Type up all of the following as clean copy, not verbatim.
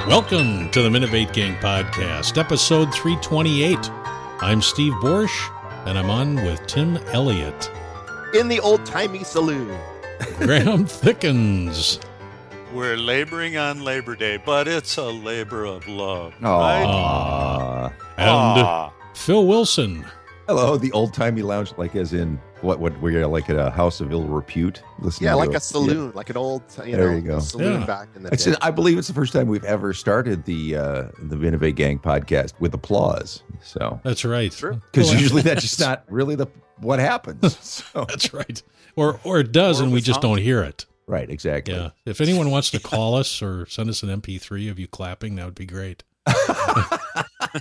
Welcome to the Minivate Gang Podcast, episode 328. I'm Steve Borsch, and I'm on with Tim Elliott. In the old-timey saloon. Graham Thickens. We're laboring on Labor Day, but it's a labor of love. Aww. And Phil Wilson. Hello, the old-timey lounge, like as in what we're like at a house of ill repute. Yeah, like a saloon, like an old, there you go. saloon back in the day. I believe it's the first time we've ever started the Minivate Gang podcast with applause. So that's right. Because usually that's just not really what happens. So. That's right. Or it does, and we just don't hear it. Right, exactly. Yeah. If anyone wants to call us or send us an MP3 of you clapping, that would be great. I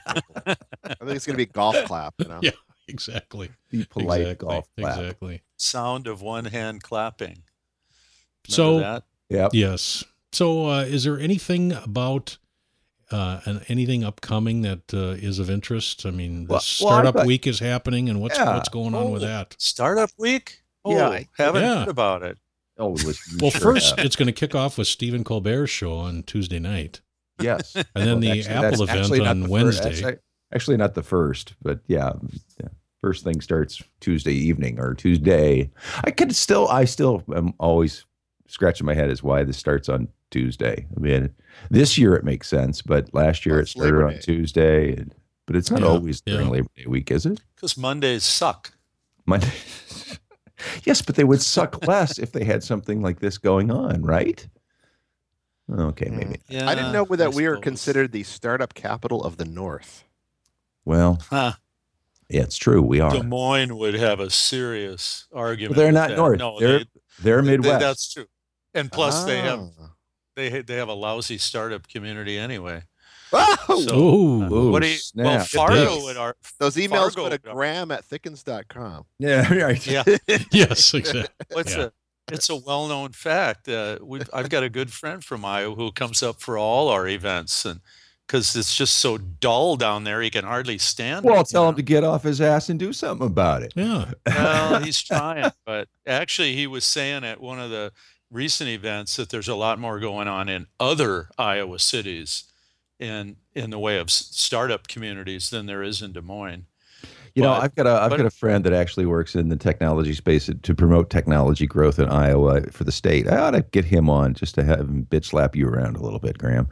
think it's going to be a golf clap. You know? Yeah. Exactly. Be polite golf clap. Exactly. Sound of one hand clapping. Remember so that? Yep. Yes. So is there anything about anything upcoming that is of interest? I mean, the startup week is happening, and what's going on with that? Startup week? Haven't heard about it. Oh, well, first it's going to kick off with Stephen Colbert's show on Tuesday night. Yes. And then the Apple event on Wednesday. Actually, not the first, but yeah. First thing starts Tuesday evening or Tuesday. I still am always scratching my head as why this starts on Tuesday. I mean, this year it makes sense, but last year it started on Tuesday. But it's not always during Labor Day week, is it? Because Mondays suck. Monday. Yes, but they would suck less if they had something like this going on, right? Okay, maybe. Yeah, I didn't know that we are considered the startup capital of the North. Well, yeah, it's true. We are. Des Moines would have a serious argument. But they're not North. No, they're Midwest. That's true. And plus, they have a lousy startup community anyway. Oh, Fargo would those emails go to Graham@thickens.com. Yeah, right. Yeah. Yes, exactly. It's a well-known fact. I've got a good friend from Iowa who comes up for all our events, and because it's just so dull down there, he can hardly stand it. Well, tell him to get off his ass and do something about it. Yeah. Well, he's trying, but actually he was saying at one of the recent events that there's a lot more going on in other Iowa cities in the way of startup communities than there is in Des Moines. I've got a friend that actually works in the technology space to promote technology growth in Iowa for the state. I ought to get him on just to have him bitch slap you around a little bit, Graham.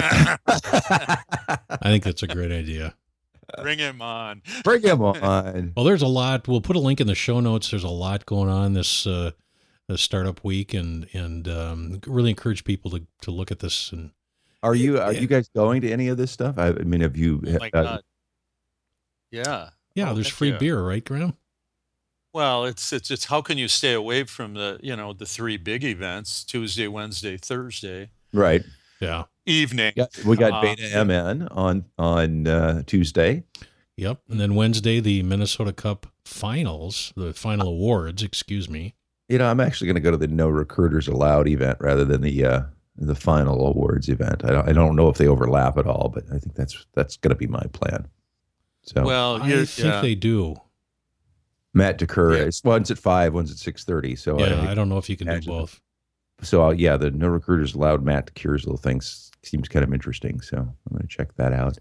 I think that's a great idea. Bring him on. Bring him on. Well, there's a lot. We'll put a link in the show notes. There's a lot going on this startup week, and really encourage people to look at this. And are you guys going to any of this stuff? I mean, have you? Oh my God. Yeah. Yeah, there's free beer, right, Graham? Well, it's how can you stay away from the three big events, Tuesday, Wednesday, Thursday. Right. Yeah. Evening. Yeah, we got Beta MN on Tuesday. Yep. And then Wednesday, the Minnesota Cup finals, the final awards, excuse me. I'm actually going to go to the No Recruiters Allowed event rather than the final awards event. I don't know if they overlap at all, but I think that's going to be my plan. So, well, I think they do. Matt DeCur, one's at 5, one's at 6:30. So I don't know if you can do both. So the No Recruiters Allowed Matt DeCur's little thing seems kind of interesting. So I'm going to check that out.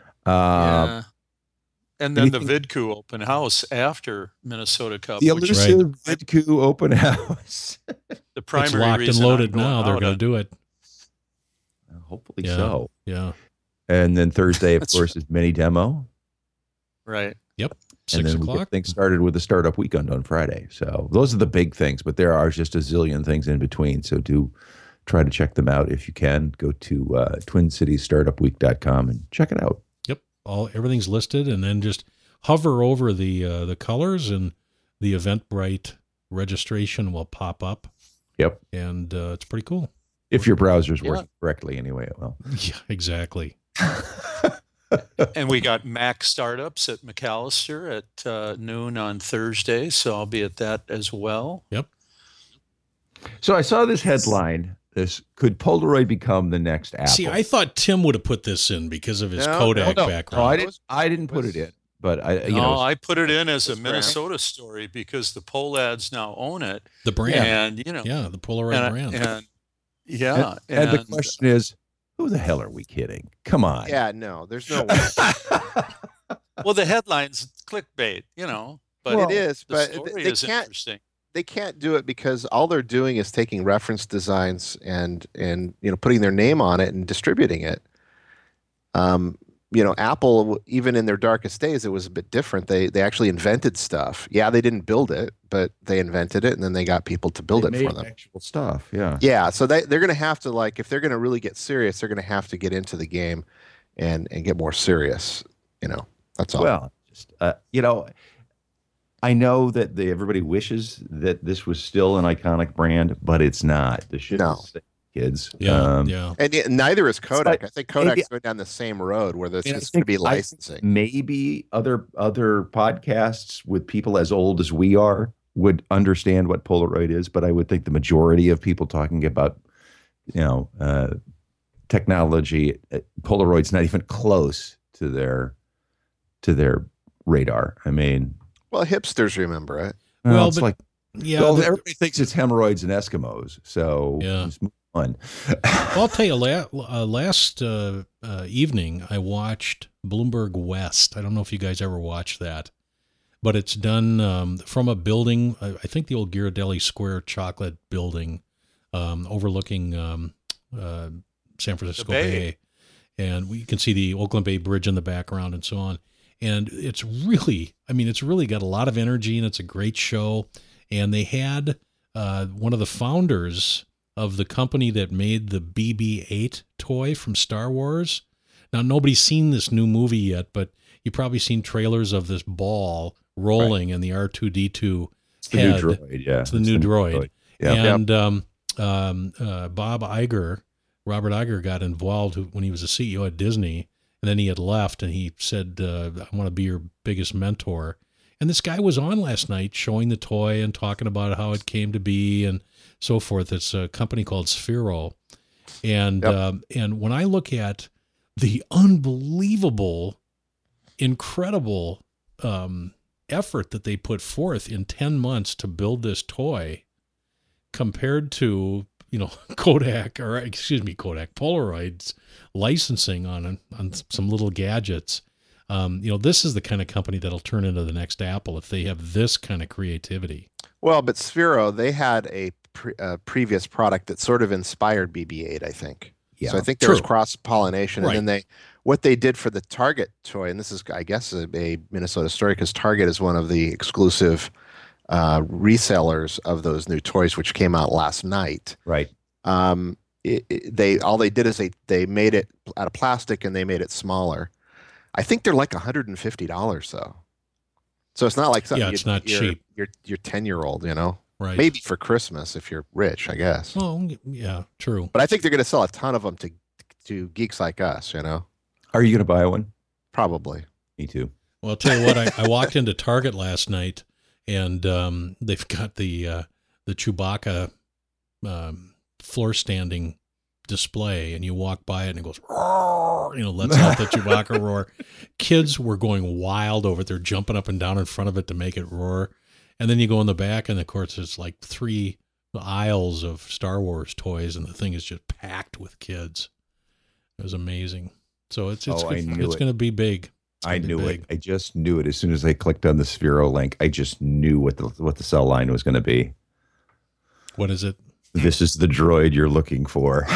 And then the VidCoo open house after Minnesota Cup. The elusive VidCoo open house. The primary it's locked and loaded now. They're going to do it. Hopefully so. Yeah. And then Thursday, of course, is mini demo. Right. Yep. 6 and then o'clock. We get things started with the startup weekend on Friday. So those are the big things, but there are just a zillion things in between. So do try to check them out if you can. Go to TwinCitiesStartupWeek.com and check it out. Yep. Everything's listed, and then just hover over the colors, and the Eventbrite registration will pop up. Yep. And it's pretty cool. If your browser's working correctly, anyway, it will. Yeah, exactly. And we got Mac startups at McAllister at noon on Thursday, so I'll be at that as well. Yep. So I saw this headline. Could Polaroid become the next Apple? See, I thought Tim would have put this in because of his Kodak background. No, I didn't put it in, but I put it in as a Minnesota story because the Polads now own it. The brand, and the Polaroid brand, and the question is, Who the hell are we kidding? Come on. Yeah, no, there's no way. Well, the headline's clickbait, but it is, the but story they is can't. interesting. They can't do it because all they're doing is taking reference designs and putting their name on it and distributing it. Apple, even in their darkest days, it was a bit different. They actually invented stuff. Yeah, they didn't build it, but they invented it, and then they got people to build it for them. Actual stuff, yeah. Yeah, so they're going to have to, if they're going to really get serious, they're going to have to get into the game and get more serious. That's all. Well, just I know that everybody wishes that this was still an iconic brand, but it's not. The shit is sick, kids. Yeah. And neither is Kodak. I think Kodak's going down the same road where there's just going to be licensing. Maybe other podcasts with people as old as we are would understand what Polaroid is, but I would think the majority of people talking about, technology, Polaroid's not even close to their radar. I mean, well, hipsters remember it. Well, it's everybody thinks it's hemorrhoids and Eskimos. So just move on. Well, I'll tell you, last evening I watched Bloomberg West. I don't know if you guys ever watched that, but it's done from a building. I think the old Ghirardelli Square chocolate building overlooking San Francisco Bay. And we can see the Oakland Bay Bridge in the background and so on. And it's really got a lot of energy, and it's a great show. And they had one of the founders of the company that made the BB-8 toy from Star Wars. Now, nobody's seen this new movie yet, but you've probably seen trailers of this ball rolling and the R2-D2 head. New droid, yeah. It's the new droid. Yeah. And Robert Iger got involved when he was a CEO at Disney. And then he had left, and he said, I want to be your biggest mentor. And this guy was on last night showing the toy and talking about how it came to be and so forth. It's a company called Sphero. And and when I look at the unbelievable, incredible effort that they put forth in 10 months to build this toy compared to Polaroid's licensing on some little gadgets. This is the kind of company that'll turn into the next Apple if they have this kind of creativity. Well, but Sphero, they had a previous product that sort of inspired BB-8, I think. Yeah, so I think there was cross-pollination. Right. And then what they did for the Target toy, and this is, I guess, a Minnesota story, because Target is one of the exclusive resellers of those new toys, which came out last night. Right. All they did is they made it out of plastic and they made it smaller. I think they're like $150 though. So it's not like something. Yeah, it's not cheap. Your 10-year-old, right? Maybe for Christmas if you're rich, I guess. Oh, yeah, true. But I think they're going to sell a ton of them to geeks like us. Are you going to buy one? Probably. Me too. Well, I'll tell you what. I walked into Target last night, and they've got the Chewbacca floor standing display, and you walk by it and it goes roar, lets out the Chewbacca roar. Kids were going wild over it. They're jumping up and down in front of it to make it roar. And then you go in the back, and of course it's like 3 aisles of Star Wars toys, and the thing is just packed with kids. It was amazing. So it's going to be big. I knew it. I just knew it as soon as I clicked on the Sphero link. I just knew what the cell line was going to be. What is it? This is the droid you're looking for.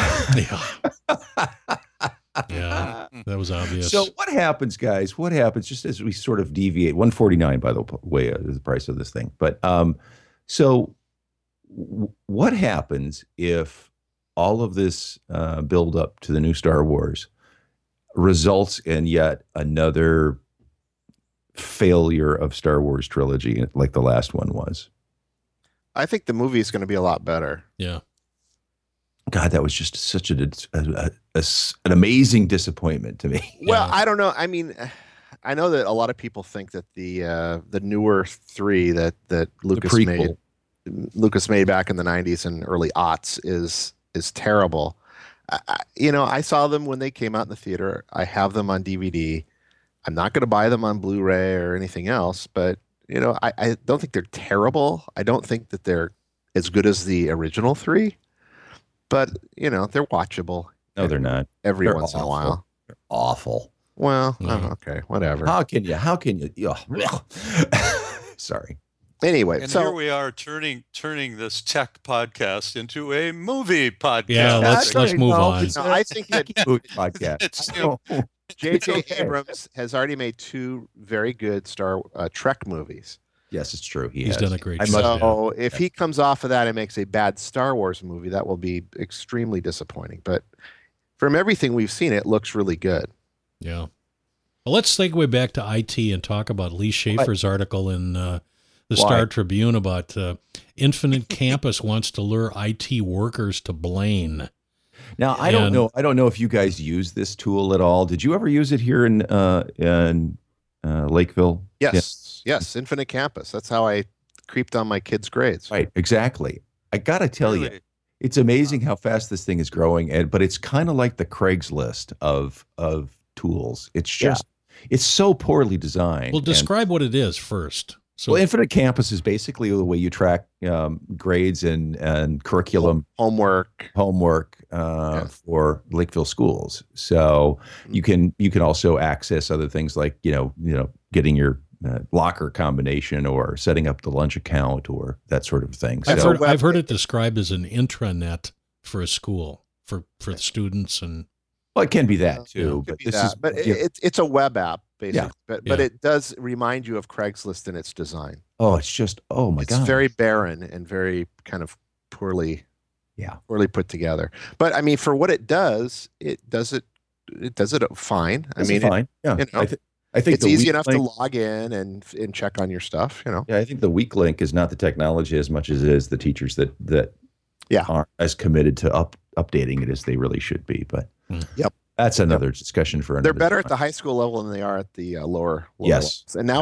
Yeah, that was obvious. So what happens, guys? What happens just as we sort of deviate? $149, by the way, is the price of this thing. But so what happens if all of this build up to the new Star Wars results in yet another failure of Star Wars trilogy like the last one was? I think the movie is going to be a lot better. Yeah. God, that was just such an amazing disappointment to me. Well, I don't know. I mean, I know that a lot of people think that the newer 3 that Lucas made back in the 90s and early aughts is terrible. I saw them when they came out in the theater. I have them on DVD. I'm not going to buy them on Blu-ray or anything else, but I don't think they're terrible. I don't think that they're as good as the original 3, but they're watchable. No, they're not. Every They're once in a awful. while. They're awful. Well, Yeah. okay, whatever. How can you? Sorry. Anyway, And so here we are turning this tech podcast into a movie podcast. Yeah, let's move on. no, I think that Podcast. It's- I know. J.J. okay. Abrams has already made 2 very good Trek movies. Yes, it's true. He's has. done a great I job. must- So if he comes off of that and makes a bad Star Wars movie, that will be extremely disappointing. But from everything we've seen, it looks really good. Yeah. Well, let's segue back to IT and talk about Lee Schaefer's article in the Star Tribune about Infinite Campus wants to lure IT workers to Blaine. Now, I don't know if you guys use this tool at all. Did you ever use it here in Lakeville? Yes, Infinite Campus. That's how I creeped on my kids' grades. Right, exactly. I got to tell you, Really? it's amazing how fast this thing is growing, but it's kind of like the Craigslist of tools. It's just it's so poorly designed. Well, describe what it is first. So, Well, Infinite Campus is basically the way you track grades and curriculum Homework. for Lakeville schools. So you can also access other things like getting your locker combination or setting up the lunch account or that sort of thing. So I've heard it described as an intranet for a school for the students, and well, it can be that too. Could But be this that. is But it's a web app basically. Yeah. But it does remind you of Craigslist in its design. it's just my It's God. very barren and very kind of poorly put together. But I mean, for what it does it fine. I mean, fine. Yeah, I think it's the easy weak enough link, to log in and check on your stuff. Yeah, I think the weak link is not the technology as much as it is the teachers that aren't as committed to updating it as they really should be. But Yep. that's another discussion for another They're better time. at the high school level than they are at the lower Yes. levels. And now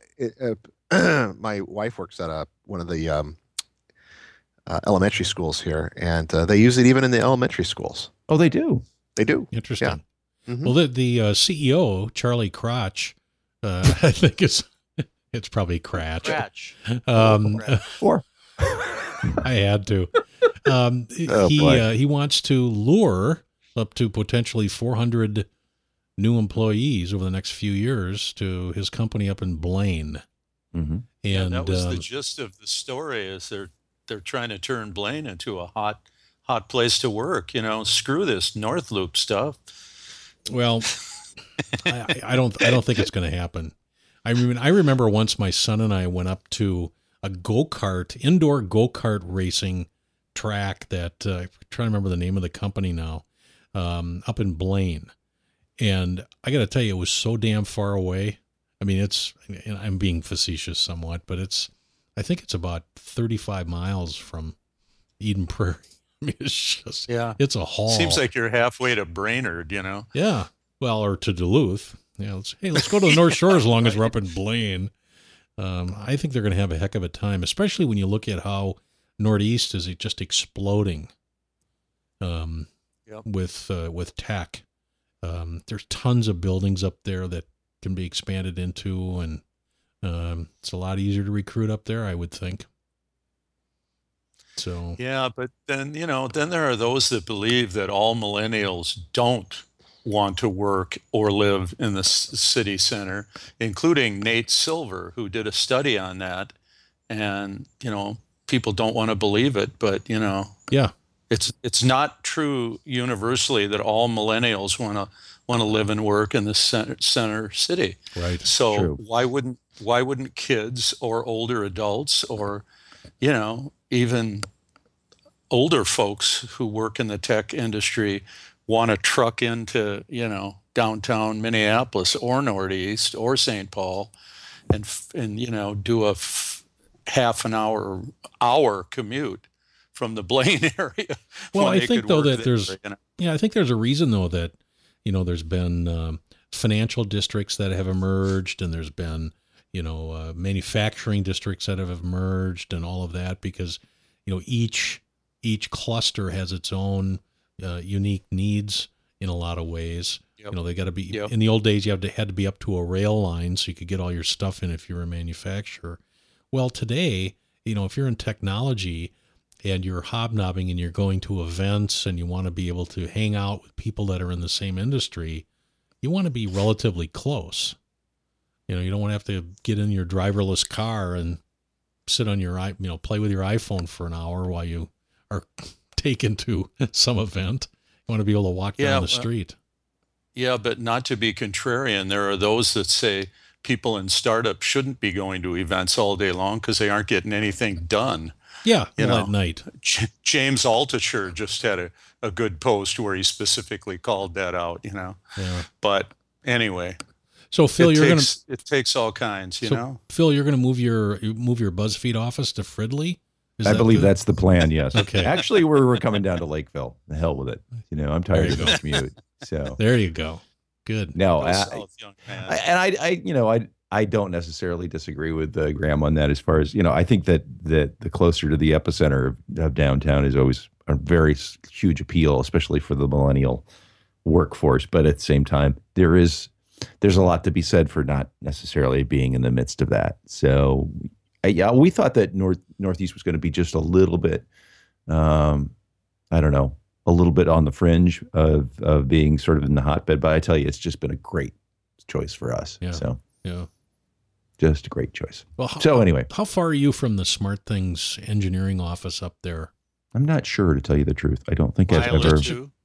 my wife works at one of the elementary schools here, and they use it even in the elementary schools. Oh, they do. They do. interesting. Yeah. Mhm. Well, the CEO, Charlie Crotch, I think it's probably Cratch. Scratch. Or I had to. Oh, boy. He wants to lure up to potentially 400 new employees over the next few years to his company up in Blaine. Mhm. And that was the gist of the story. Is they're trying to turn Blaine into a hot place to work. Screw this North Loop stuff. well, I don't think it's going to happen. I remember once my son and I went up to a indoor go-kart racing track that I'm trying to remember the name of the company now, up in Blaine. And I got to tell you, it was so damn far away. I mean, I'm being facetious somewhat, but I think it's about 35 miles from Eden Prairie. I mean, it's just, it's a haul. Seems like you're halfway to Brainerd, Yeah. Well, or to Duluth. Yeah. Let's go to the North Shore as long as we're up in Blaine. I think they're going to have a heck of a time, especially when you look at how Northeast is just exploding with tech. There's tons of buildings up there that can be expanded into, and it's a lot easier to recruit up there, I would think. So Yeah, but then there are those that believe that all millennials don't want to work or live in the city center, including Nate Silver, who did a study on that. And people don't want to believe it, but yeah, it's not true universally that all millennials want to live and work in the center city. right. So True. why wouldn't kids or older adults or even older folks who work in the tech industry want to truck into downtown Minneapolis or Northeast or St. Paul and do a half an hour commute from the Blaine area? Well, when I they think could though work that there, I think there's a reason though that there's been financial districts that have emerged, and there's been manufacturing districts that have emerged, and all of that, because each cluster has its own unique needs in a lot of ways. Yep. They got to be. Yep. In the old days, you had to be up to a rail line so you could get all your stuff in if you were a manufacturer. Well, today, if you're in technology, and you're hobnobbing and you're going to events and you want to be able to hang out with people that are in the same industry, you want to be relatively close. You know, you don't want to have to get in your driverless car and sit on your, play with your iPhone for an hour while you are taken to some event. You want to be able to walk down the street. Yeah, but not to be contrarian, there are those that say people in startups shouldn't be going to events all day long because they aren't getting anything done. Yeah, at night. James Altucher just had a good post where he specifically called that out, Yeah. But anyway. So Phil, it takes all kinds, you know. Phil, you're going to move your BuzzFeed office to Fridley? I believe that's the plan. Yes. Okay. Actually, we're coming down to Lakeville. The hell with it. You know, I'm tired of the commute. So there you go. Good. No, I don't necessarily disagree with Graham on that. As far as I think that the closer to the epicenter of downtown is always a very huge appeal, especially for the millennial workforce. But at the same time, there's a lot to be said for not necessarily being in the midst of that. So, we thought that Northeast was going to be just a little bit, a little bit on the fringe of being sort of in the hotbed. But I tell you, it's just been a great choice for us. Yeah. So, yeah. Just a great choice. Well, anyway, how far are you from the Smart Things engineering office up there? I'm not sure, to tell you the truth. I don't think I've ever.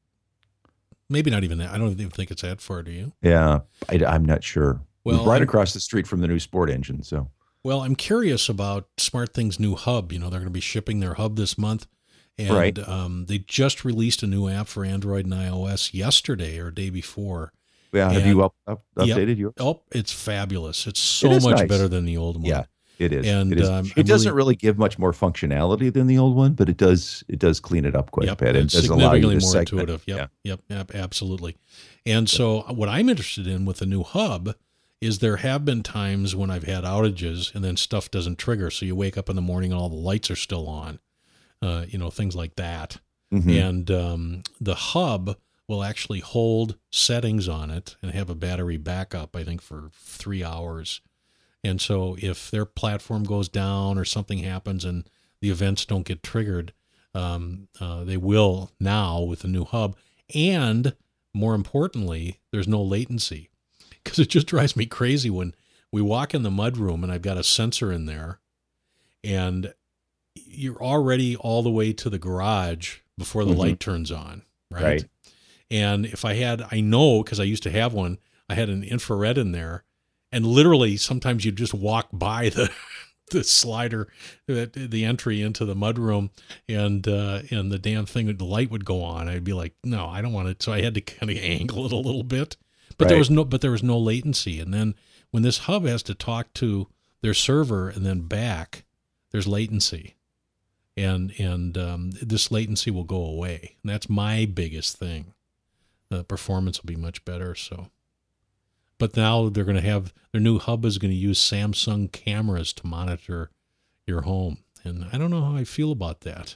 Maybe not even that. I don't even think it's that far. Do you? Yeah, I'm not sure. Well, we're right across the street from the new Sport Engine. So. Well, I'm curious about Smart Things' new hub. They're going to be shipping their hub this month, and right. They just released a new app for Android and iOS yesterday or day before. Yeah, have you updated yours? Oh, it's fabulous. It's so much nice. better than the old one. Yeah, it is. And it doesn't really give much more functionality than the old one, but it does clean it up quite a bit. It's does allow you to more segment. intuitive. Yep, absolutely. And so what I'm interested in with the new hub is there have been times when I've had outages and then stuff doesn't trigger. So you wake up in the morning and all the lights are still on, things like that. Mm-hmm. And the hub will actually hold settings on it and have a battery backup, I think, for 3 hours. And so if their platform goes down or something happens and the events don't get triggered, they will now with the new hub. And more importantly, there's no latency, because it just drives me crazy when we walk in the mudroom and I've got a sensor in there and you're already all the way to the garage before the light turns on, right? And if I know, because I used to have one, I had an infrared in there, and literally sometimes you just walk by the slider, the entry into the mudroom, and the damn thing, the light would go on. I'd be like, no, I don't want it. So I had to kind of angle it a little bit, but there was no latency. And then when this hub has to talk to their server and then back, there's latency, and this latency will go away. And that's my biggest thing. The performance will be much better. So, but now they're going to have their new hub is going to use Samsung cameras to monitor your home, and I don't know how I feel about that.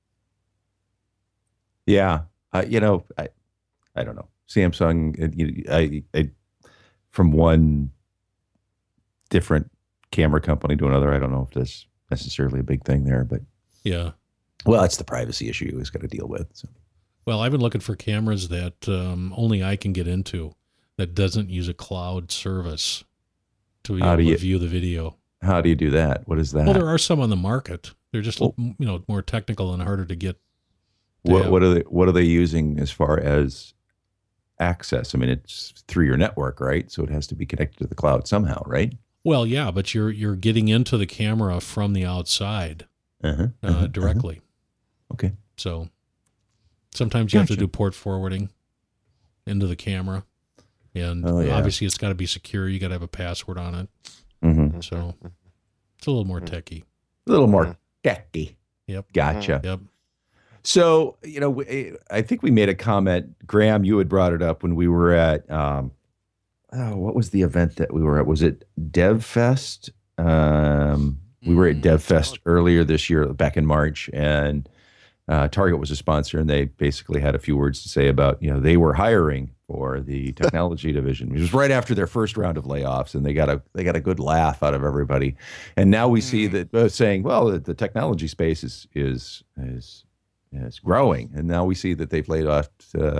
Yeah, I don't know. Samsung, I from one different camera company to another, I don't know if that's necessarily a big thing there, but yeah. Well, that's the privacy issue he's got to deal with. So. Well, I've been looking for cameras that only I can get into, that doesn't use a cloud service to be able to view the video. How do you do that? What is that? Well, there are some on the market. They're just more technical and harder to get. What are they using as far as access? I mean, it's through your network, right? So it has to be connected to the cloud somehow, right? Well, yeah, but you're getting into the camera from the outside directly. Okay. So sometimes you have to do port forwarding into the camera, and obviously it's got to be secure. You got to have a password on it. Mm-hmm. So it's a little more techy. A little more techy. Yep. Gotcha. Yep. So, I think we made a comment. Graham, you had brought it up when we were at, what was the event that we were at? Was it DevFest? We were at DevFest earlier this year, back in March, and Target was a sponsor, and they basically had a few words to say about, they were hiring for the technology division. It was right after their first round of layoffs, and they got a good laugh out of everybody. And now we see that saying, well, the technology space is growing, and now we see that they've laid off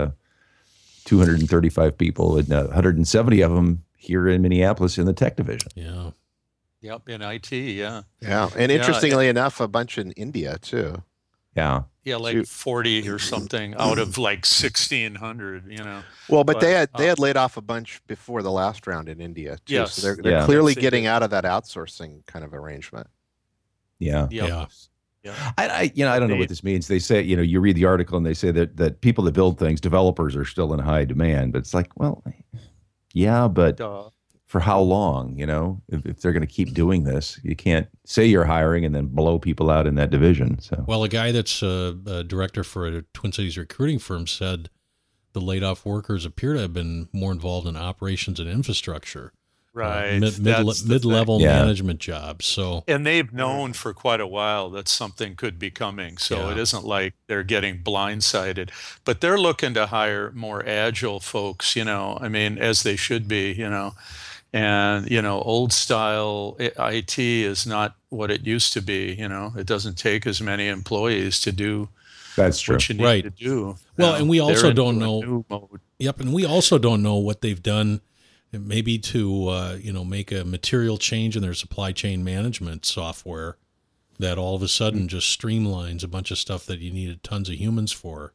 235 people, and 170 of them here in Minneapolis in the tech division. Yeah. Yep, in IT, yeah. Yeah, and interestingly enough, a bunch in India too. Yeah. Yeah, like 40 or something out of like 1,600, you know. Well, but they had laid off a bunch before the last round in India too. Yes. So they're clearly getting out of that outsourcing kind of arrangement. Yeah. Yeah. I don't know what this means. They say, you read the article and they say that people that build things, developers, are still in high demand. But it's like, well, yeah, but for how long? If they're going to keep doing this, you can't say you're hiring and then blow people out in that division. So, well, a guy that's a director for a Twin Cities recruiting firm said the laid off workers appear to have been more involved in operations and infrastructure. Right. Mid-level management jobs. So, and they've known for quite a while that something could be coming. So it isn't like they're getting blindsided, but they're looking to hire more agile folks, as they should be, and, old style IT is not what it used to be. It doesn't take as many employees to do That's true. what you need to do. Well, and we also don't know. Yep. And we also don't know what they've done. Maybe to make a material change in their supply chain management software that all of a sudden just streamlines a bunch of stuff that you needed tons of humans for.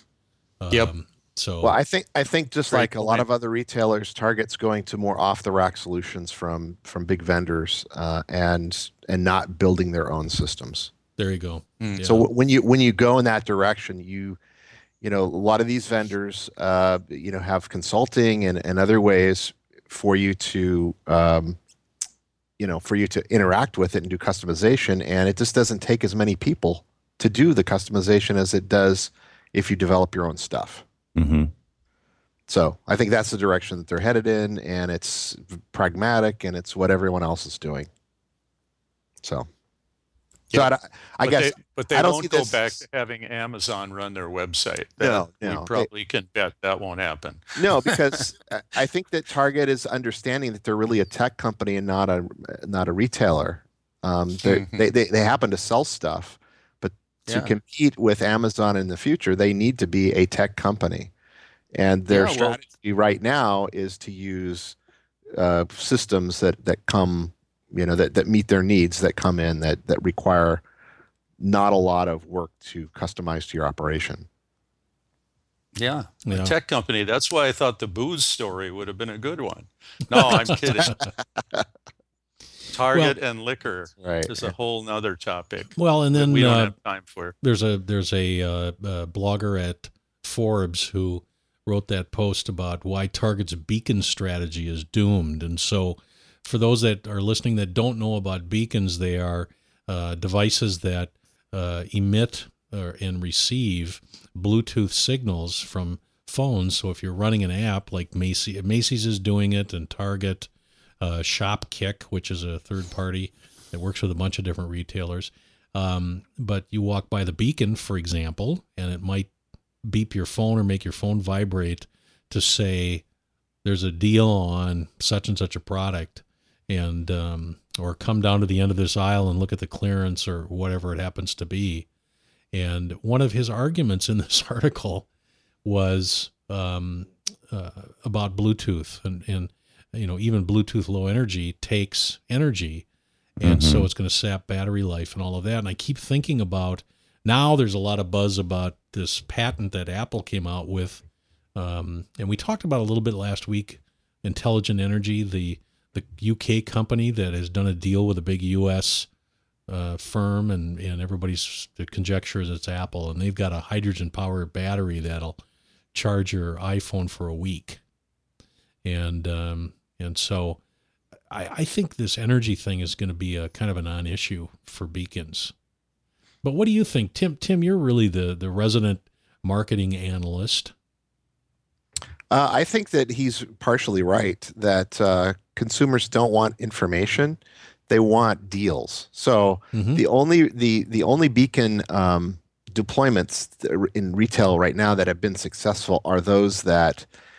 So, well, I think just like a lot of other retailers, Target's going to more off the rack solutions from big vendors and not building their own systems. There you go. Yeah. So when you go in that direction, a lot of these vendors have consulting and other ways for you to interact with it and do customization, and it just doesn't take as many people to do the customization as it does if you develop your own stuff. Mm-hmm. So I think that's the direction that they're headed in, and it's pragmatic, and it's what everyone else is doing. So I guess they won't go back to having Amazon run their website. We probably can bet that won't happen. No, because I think that Target is understanding that they're really a tech company and not a retailer. They happen to sell stuff, but to compete with Amazon in the future, they need to be a tech company. And their strategy right now is to use systems that come, that meet their needs, that come in, that require not a lot of work to customize to your operation. Yeah, a tech company. That's why I thought the booze story would have been a good one. No, I'm kidding. Target and liquor is a whole nother topic. Well, and then we don't have time for. There's a blogger at Forbes who wrote that post about why Target's beacon strategy is doomed. And so for those that are listening that don't know about beacons, they are devices that emit and receive Bluetooth signals from phones. So if you're running an app like Macy's is doing it, and Target, Shopkick, which is a third party that works with a bunch of different retailers. But you walk by the beacon, for example, and it might beep your phone or make your phone vibrate to say there's a deal on such and such a product, and or come down to the end of this aisle and look at the clearance or whatever it happens to be. And one of his arguments in this article was about Bluetooth, and even Bluetooth low energy takes energy, and so it's going to sap battery life and all of that. And I keep thinking about, now there's a lot of buzz about this patent that Apple came out with, and we talked about a little bit last week, Intelligent Energy, the UK company that has done a deal with a big US firm, and everybody's conjecture is it's Apple, and they've got a hydrogen-powered battery that'll charge your iPhone for a week. And so I think this energy thing is going to be a kind of a non-issue for beacons. But what do you think, Tim? Tim, you're really the resident marketing analyst. I think that he's partially right, that consumers don't want information; they want deals. So the only beacon deployments in retail right now that have been successful are those that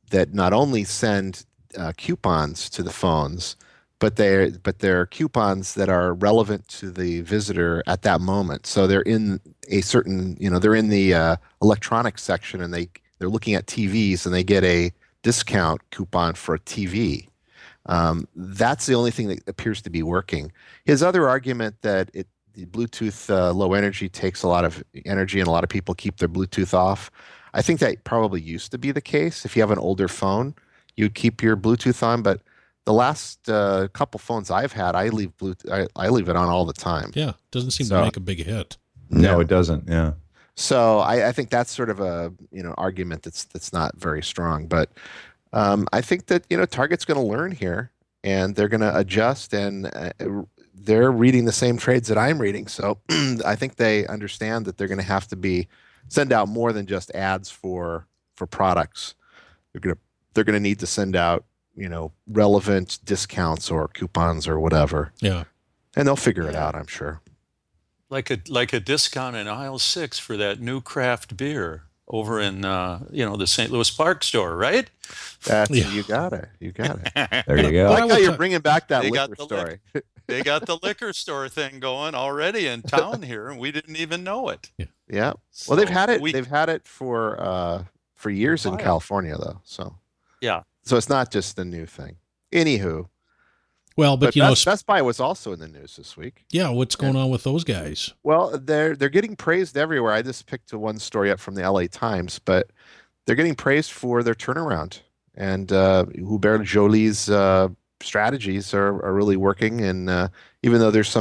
that not only send coupons to the phones, but they're coupons that are relevant to the visitor at that moment. So they're in a certain, they're in the electronics section, and they're looking at TVs, and they get a discount coupon for a TV. That's the only thing that appears to be working. His other argument that the Bluetooth low energy takes a lot of energy, and a lot of people keep their Bluetooth off. I think that probably used to be the case. If you have an older phone, you'd keep your Bluetooth on, but the last couple phones I've had, I leave Bluetooth. I leave it on all the time. Yeah, doesn't seem to make a big hit. No, it doesn't. Yeah. So I think that's sort of a argument that's not very strong. But I think that Target's going to learn here, and they're going to adjust, and they're reading the same trades that I'm reading. So I think they understand that they're going to have to send out more than just ads for products. They're going to need to send out relevant discounts or coupons or whatever. Yeah. And they'll figure it out, I'm sure. Like a discount in aisle 6 for that new craft beer over in the St. Louis Park store, right? You got it. There you go. I like how you're bringing back that liquor story. They got the liquor store thing going already in town here, and we didn't even know it. Yeah. So well, they've had it. They've had it for years in California, though. So yeah. So it's not just a new thing. Anywho. Well, but Best Buy was also in the news this week. Yeah, what's going on with those guys? Well, they're getting praised everywhere. I just picked one story up from the LA Times, but they're getting praised for their turnaround. And Hubert Jolie's strategies are really working. And even though there's some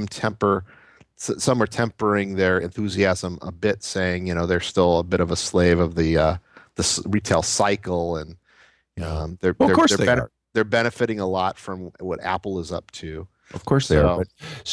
are tempering their enthusiasm a bit, saying they're still a bit of a slave of the retail cycle, and they're benefiting a lot from what Apple is up to. Of course they are.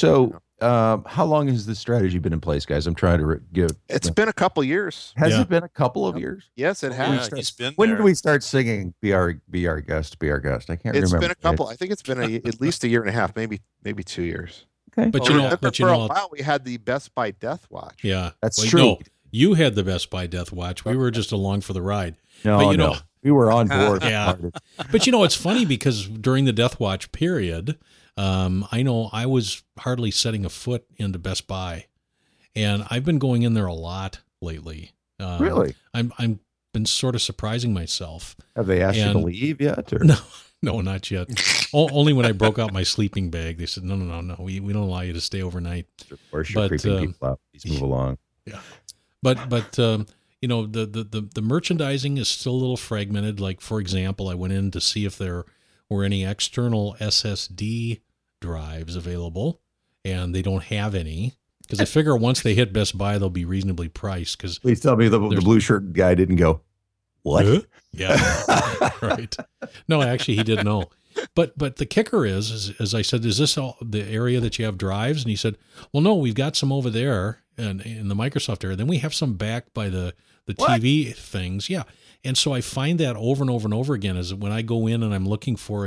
How long has this strategy been in place, guys? I'm trying to give. It's been a couple years. Has it been a couple of years? Yes, it has. Yeah, he's been when there. did we start singing "Be Our Guest"? Be Our Guest. I can't remember. It's been a couple. I think it's been at least a year and a half, maybe 2 years. Okay, But for a while we had the Best Buy Death Watch. Yeah, that's true. No, you had the Best Buy Death Watch. We were just along for the ride. No. We were on board. Yeah. But it's funny because during the Death Watch period, I know I was hardly setting a foot into Best Buy, and I've been going in there a lot lately. Really? I'm been sort of surprising myself. Have they asked you to leave yet? Or? No, not yet. Only when I broke out my sleeping bag, they said, no. We don't allow you to stay overnight. Of course, you're creeping people out. Please move along. Yeah. But the merchandising is still a little fragmented. Like, for example, I went in to see if there were any external SSD drives available, and they don't have any. Because I figure once they hit Best Buy, they'll be reasonably priced. Because please tell me the blue shirt guy didn't go, what? Huh? Yeah, right. No, actually, he didn't know. But the kicker is, as I said, is this all the area that you have drives? And he said, well, no, we've got some over there and in the Microsoft area. Then we have some back by the TV things. Yeah. And so I find that over and over and over again is when I go in and I'm looking for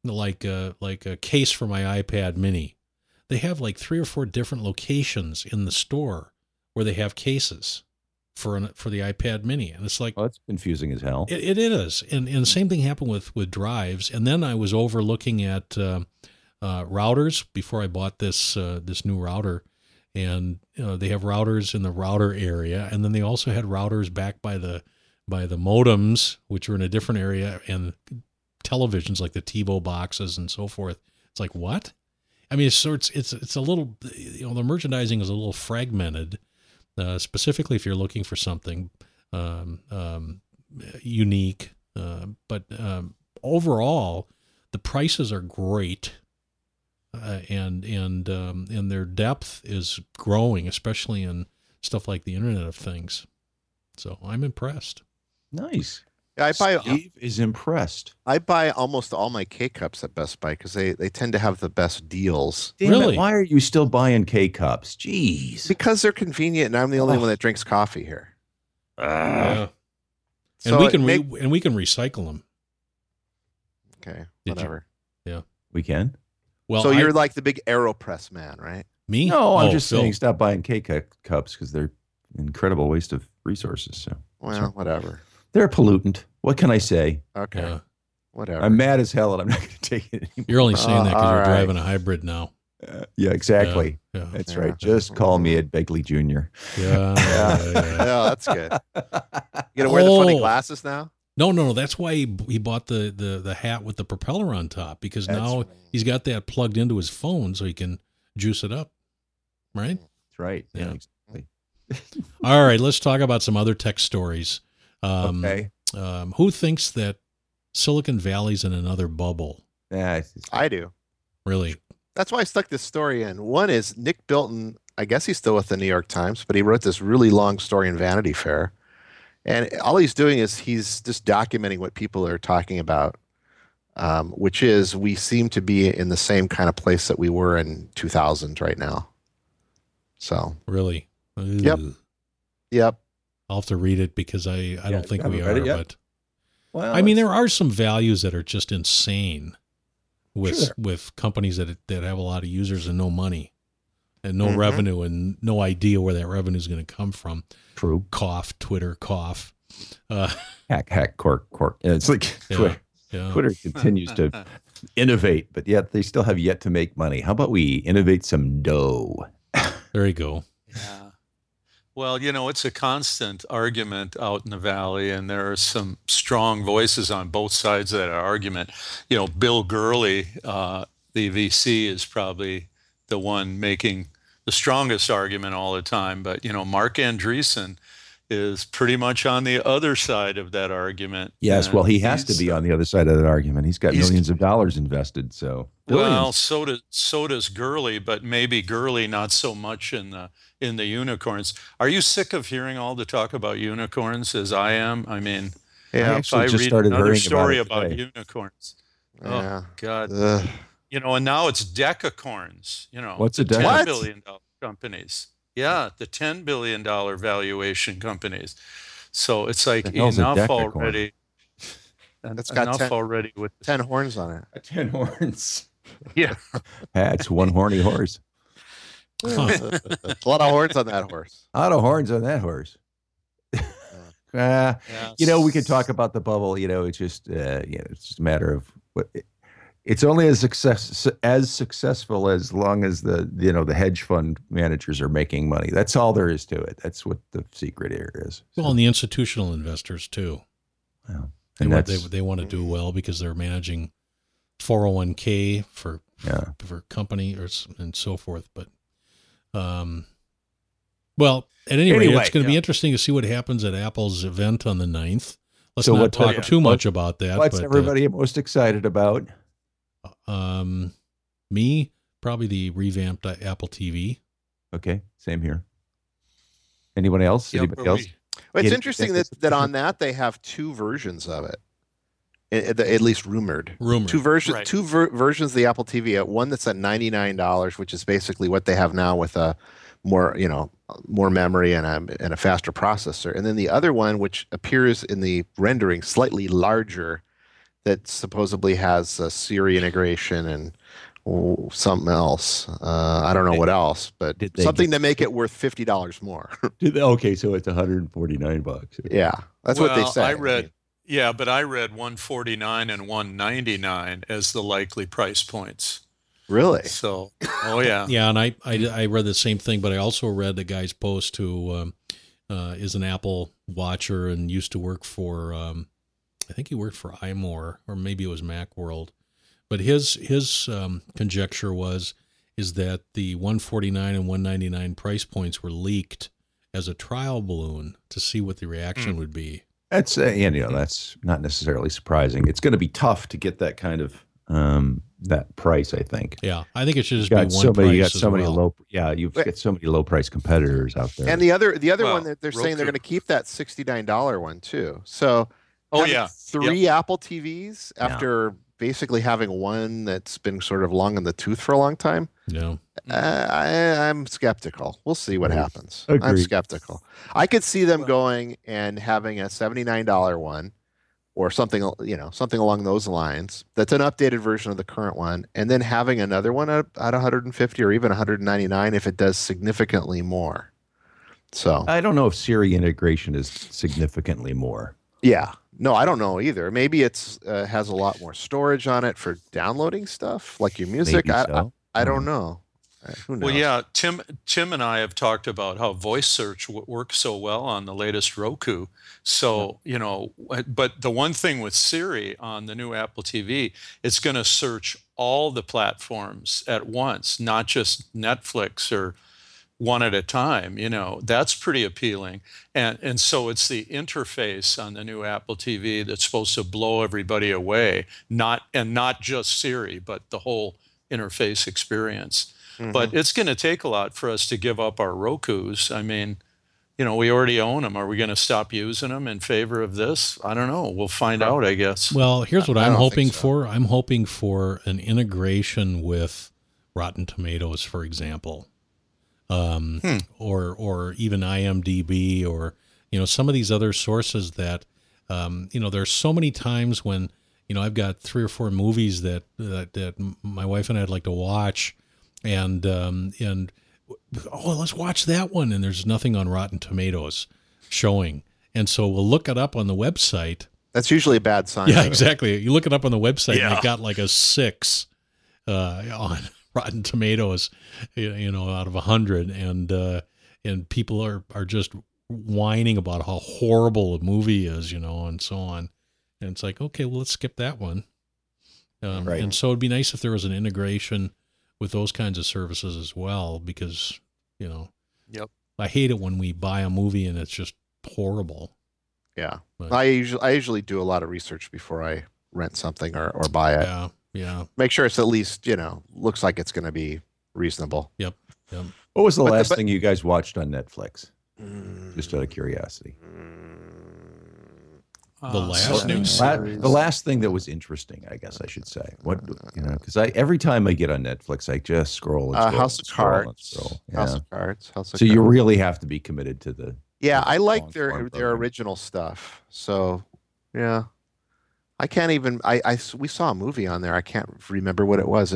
a case for my iPad mini. They have like 3 or 4 different locations in the store where they have cases for the iPad mini. And it's like, well, that's confusing as hell. It is. And the same thing happened with drives. And then I was over looking at routers before I bought this new router. And they have routers in the router area. And then they also had routers back by the modems, which are in a different area, and televisions like the TiVo boxes and so forth. It's like, what? I mean, it's a little, the merchandising is a little fragmented. Specifically if you're looking for something unique, but overall, the prices are great, and their depth is growing, especially in stuff like the Internet of Things. So I'm impressed. Nice. Yeah, Steve is impressed. I buy almost all my K-Cups at Best Buy because they tend to have the best deals. Damn really? It, why are you still buying K-Cups? Jeez. Because they're convenient, and I'm the only one that drinks coffee here. Yeah. So and we can recycle them. Okay, Did whatever. Yeah, we can. Well, so you're like the big AeroPress man, right? Me? No, I'm just Phil. saying stop buying K-Cups because they're an incredible waste of resources. So Well, whatever. They're a pollutant. What can I say? Okay. Yeah. Whatever. I'm mad as hell, and I'm not going to take it anymore. You're only saying that because all you're right. driving a hybrid now. Yeah, exactly. Yeah. That's Yeah. right. Just call me Ed Begley Jr. Yeah. Yeah, that's good. You gonna wear the funny Oh. glasses now? No. That's why he bought the hat with the propeller on top, because That's now right. he's got that plugged into his phone so he can juice it up. Right? That's right. Yeah. Yeah. Exactly. All right. Let's talk about some other tech stories. Okay. Who thinks that Silicon Valley's in another bubble? Yeah. I do. Really? That's why I stuck this story in. One is Nick Bilton. I guess he's still with the New York Times, but he wrote this really long story in Vanity Fair. And all he's doing is he's just documenting what people are talking about, which is we seem to be in the same kind of place that we were in 2000 right now. So, Really? Yep. Ugh. yep. I'll have to read it because I don't think we haven't read are. it yet. But Well, I mean, there are some values that are just insane with Sure. with companies that have a lot of users and no money and no Mhm. revenue and no idea where that revenue is going to come from. true. Cough, Twitter, cough. Hack, cork. It's like Yeah. Twitter. Yeah. Twitter continues to innovate, but yet they still have yet to make money. How about we innovate some dough? There you go. Yeah. Well, it's a constant argument out in the Valley, and there are some strong voices on both sides of that argument. Bill Gurley, the VC, is probably the one making the strongest argument all the time. But, Mark Andreessen is pretty much on the other side of that argument. Yes, well, And he has to he's, be on the other side of that argument. He's got he's- millions of dollars invested, so Well, billions. so does Gurley, but maybe Gurley not so much in the unicorns. Are you sick of hearing all the talk about unicorns as I am? I mean, Yeah. if I actually just read started another hearing story about it about today. unicorns, Yeah. oh God, Ugh. and now it's decacorns. What's a the $10 What? billion companies. Yeah, the $10 billion valuation companies. So it's like The hell's a enough decacorn? already. That's got Enough 10 already with 10 horns on it. 10 horns. yeah. That's one horny horse. A lot of horns on that horse. A lot of horns on that horse. Yeah. We could talk about the bubble. It's just, it's just a matter of what. It's only as successful as long as the hedge fund managers are making money. That's all there is to it. That's what the secret here is. Well, and the institutional investors too. Well, They and want, that's they want to do well because they're managing 401k for company and so forth. But, well, at any rate, Anyway, it's going to be yeah. interesting to see what happens at Apple's event on the 9th. Let's So not what- talk yeah. too much about that. what's but, everybody most excited about? Me, probably the revamped Apple TV. Okay, same here. Anyone else? Yeah, Anybody but else? Well, it's Yeah, interesting that's- that on that they have two versions of it, at least rumored. Rumor. Two versions, Right. versions of the Apple TV. One that's at $99, which is basically what they have now with a more memory and a faster processor, and then the other one, which appears in the rendering slightly larger, that supposedly has a Siri integration and something else. I don't know what else, but Did they something get- to make it worth $50 more. Okay, so it's $149. Yeah, that's what they Well, say. I read 149 and 199 as the likely price points. Really? So, oh yeah. Yeah, and I read the same thing, but I also read the guy's post who is an Apple watcher and used to work for, I think he worked for iMore, or maybe it was Macworld. But his conjecture is that the 149 and 199 price points were leaked as a trial balloon to see what the reaction would be. That's that's not necessarily surprising. It's going to be tough to get that kind of that price. I think. Yeah, I think it should just You be got one so many. You price got so as many well. low. Yeah, you've got so many low price competitors out there. And the other Well, one that they're saying they're Roku. going to keep that $69 one too. So Oh having yeah. three Apple TVs after basically having one that's been sort of long in the tooth for a long time. Yeah. I'm skeptical. We'll see what happens. I'm Agreed. skeptical. I could see them going and having a $79 one or something along those lines. That's an updated version of the current one, and then having another one at 150 or even 199 if it does significantly more. So I don't know if Siri integration is significantly more. Yeah. No, I don't know either. Maybe it's has a lot more storage on it for downloading stuff like your music. Maybe so. I don't know. Who knows? Well, yeah, Tim and I have talked about how voice search works so well on the latest Roku. So, but the one thing with Siri on the new Apple TV, it's going to search all the platforms at once, not just Netflix or one at a time. That's pretty appealing. And so it's the interface on the new Apple TV that's supposed to blow everybody away, not just Siri, but the whole interface experience. But it's going to take a lot for us to give up our Rokus. I mean, we already own them. Are we going to stop using them in favor of this? I don't know. We'll find out, I guess. Well, here's what I'm hoping for. I'm hoping for an integration with Rotten Tomatoes, for example, or even IMDb, or some of these other sources that there's so many times when I've got 3 or 4 movies that my wife and I'd like to watch. And let's watch that one. And there's nothing on Rotten Tomatoes showing. And so we'll look it up on the website. That's usually a bad sign. Yeah, exactly. You look it up on the website and it got like a 6 on Rotten Tomatoes, out of 100. And people are just whining about how horrible a movie is, and so on. And it's like, okay, well, let's skip that one. Right. And so it'd be nice if there was an integration with those kinds of services as well, because, Yep. I hate it when we buy a movie and it's just horrible. Yeah. But I usually do a lot of research before I rent something or buy it. Yeah. Make sure it's at least, looks like it's going to be reasonable. Yep. What was the last thing you guys watched on Netflix? Just out of curiosity. The last thing that was interesting, I guess I should say. What because every time I get on Netflix, I just scroll and scroll. House of Cards. House of Cards. So you really have to be committed to the. Yeah, I like their original stuff. So, yeah, I can't even. We saw a movie on there. I can't remember what it was.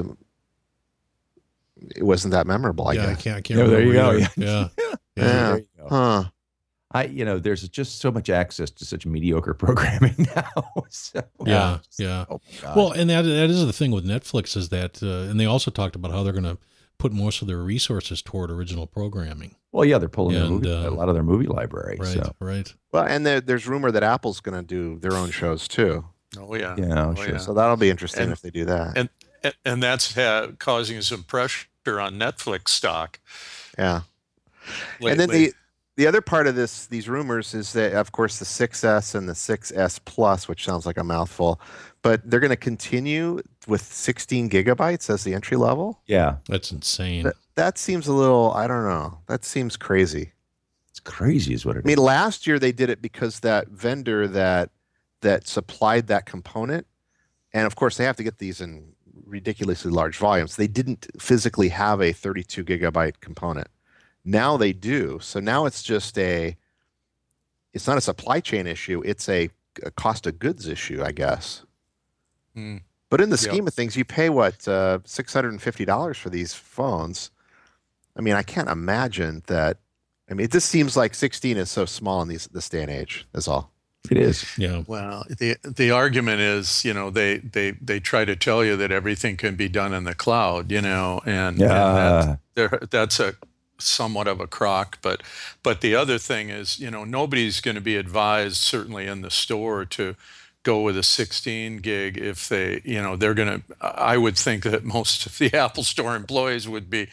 It wasn't that memorable. I guess. I can't remember. There you go. Yeah. Yeah. Huh. There's just so much access to such mediocre programming now. So, yeah. Oh well, and that is the thing with Netflix is that, and they also talked about how they're going to put most of their resources toward original programming. Well, yeah, they're pulling a lot of their movie library. Right. Well, and there's rumor that Apple's going to do their own shows too. Oh yeah. Yeah. Sure. Yeah. So that'll be interesting if they do that. And that's causing some pressure on Netflix stock. Yeah. Lately. And then the other part of these rumors is that, of course, the 6S and the 6S Plus, which sounds like a mouthful, but they're going to continue with 16 gigabytes as the entry level. Yeah. That's insane. That seems a little, I don't know. That seems crazy. It's crazy is what it is. I mean, last year they did it because that vendor that supplied that component, and of course they have to get these in ridiculously large volumes. They didn't physically have a 32 gigabyte component. Now they do. So now it's just it's not a supply chain issue. It's a cost of goods issue, I guess. But in the scheme of things, you pay what, $650 for these phones. I mean, I can't imagine that. I mean, it just seems like 16 is so small in this day and age. That's all. It is. Yeah. Well, the argument is, they try to tell you that everything can be done in the cloud, and that's a somewhat of a crock. But the other thing is, nobody's going to be advised, certainly in the store, to go with a 16 gig if they're going to. I would think that most of the Apple Store employees would be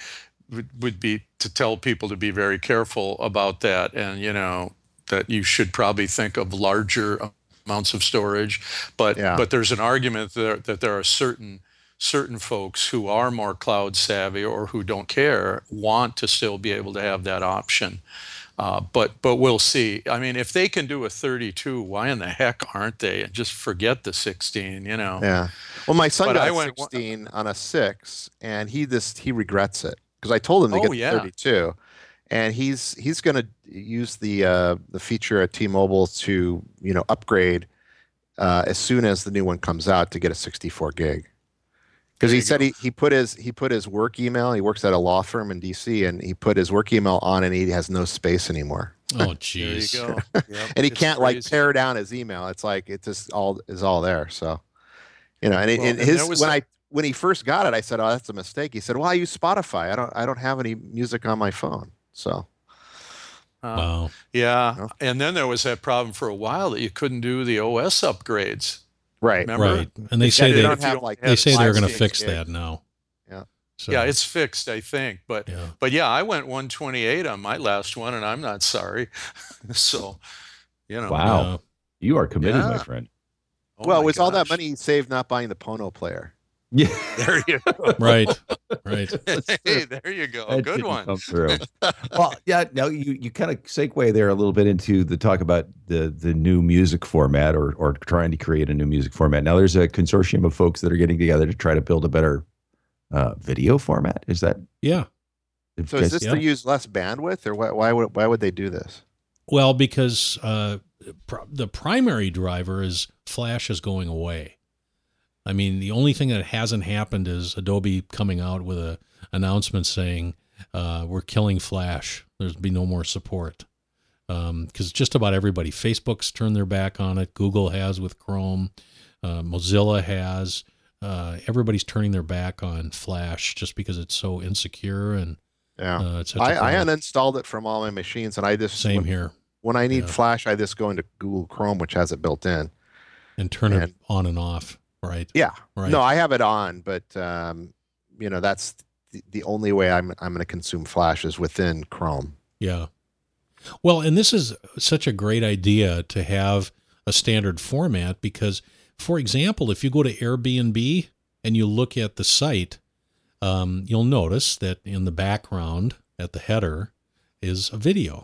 to tell people to be very careful about that, and that you should probably think of larger amounts of storage. But there's an argument that there are certain folks who are more cloud savvy or who don't care want to still be able to have that option. But we'll see. I mean, if they can do a 32, why in the heck aren't they? And just forget the 16, Yeah. Well, my son got 16 on a 6, and he regrets it because I told him to get the 32, and he's going to use the feature at T-Mobile to upgrade as soon as the new one comes out to get a 64 gig. Because he said he put his work email. He works at a law firm in DC, and he put his work email on, and he has no space anymore. Oh, There you jeez. go. Yep, And he it's can't like crazy. pare down his email. It's like it just all is all there. So and Well, and and his there was when he first got it, I said, "Oh, that's a mistake." He said, "Well, I use Spotify. I don't have any music on my phone." So Wow. yeah, no. and then there was that problem for a while that you couldn't do the OS upgrades. Right. Remember? Right. And they Yeah, say they they don't have like they say they're live going to streams fix gigs. that now. Yeah. So, Yeah, it's fixed, I think. yeah. But yeah, I went 128 on my last one, and I'm not sorry. So, you know. Wow. Yeah. You are committed, my Yeah. friend. Oh Well, my was all that gosh. money he saved not buying the Pono player? Yeah. There you go. Right. Right. Hey, there you go. That Good didn't one. come through. Well, yeah. Now you kind of segue there a little bit into the talk about the new music format or trying to create a new music format. Now there's a consortium of folks that are getting together to try to build a better video format. Is that? Yeah. So is this Yeah. to use less bandwidth, or why would they do this? Well, because the primary driver is Flash is going away. I mean, the only thing that hasn't happened is Adobe coming out with a announcement saying we're killing Flash. There's be no more support because just about everybody, Facebook's turned their back on it. Google has with Chrome. Mozilla has. Everybody's turning their back on Flash just because it's so insecure and Yeah, it's such a I problem. uninstalled it from all my machines, and I just Same here. when I need Yeah. Flash, I just go into Google Chrome, which has it built in. And turn it And- on and off. Right. Yeah, Right. no, I have it on, but that's the only way I'm going to consume Flash is within Chrome. Yeah. Well, and this is such a great idea to have a standard format because, for example, if you go to Airbnb and you look at the site, you'll notice that in the background at the header is a video.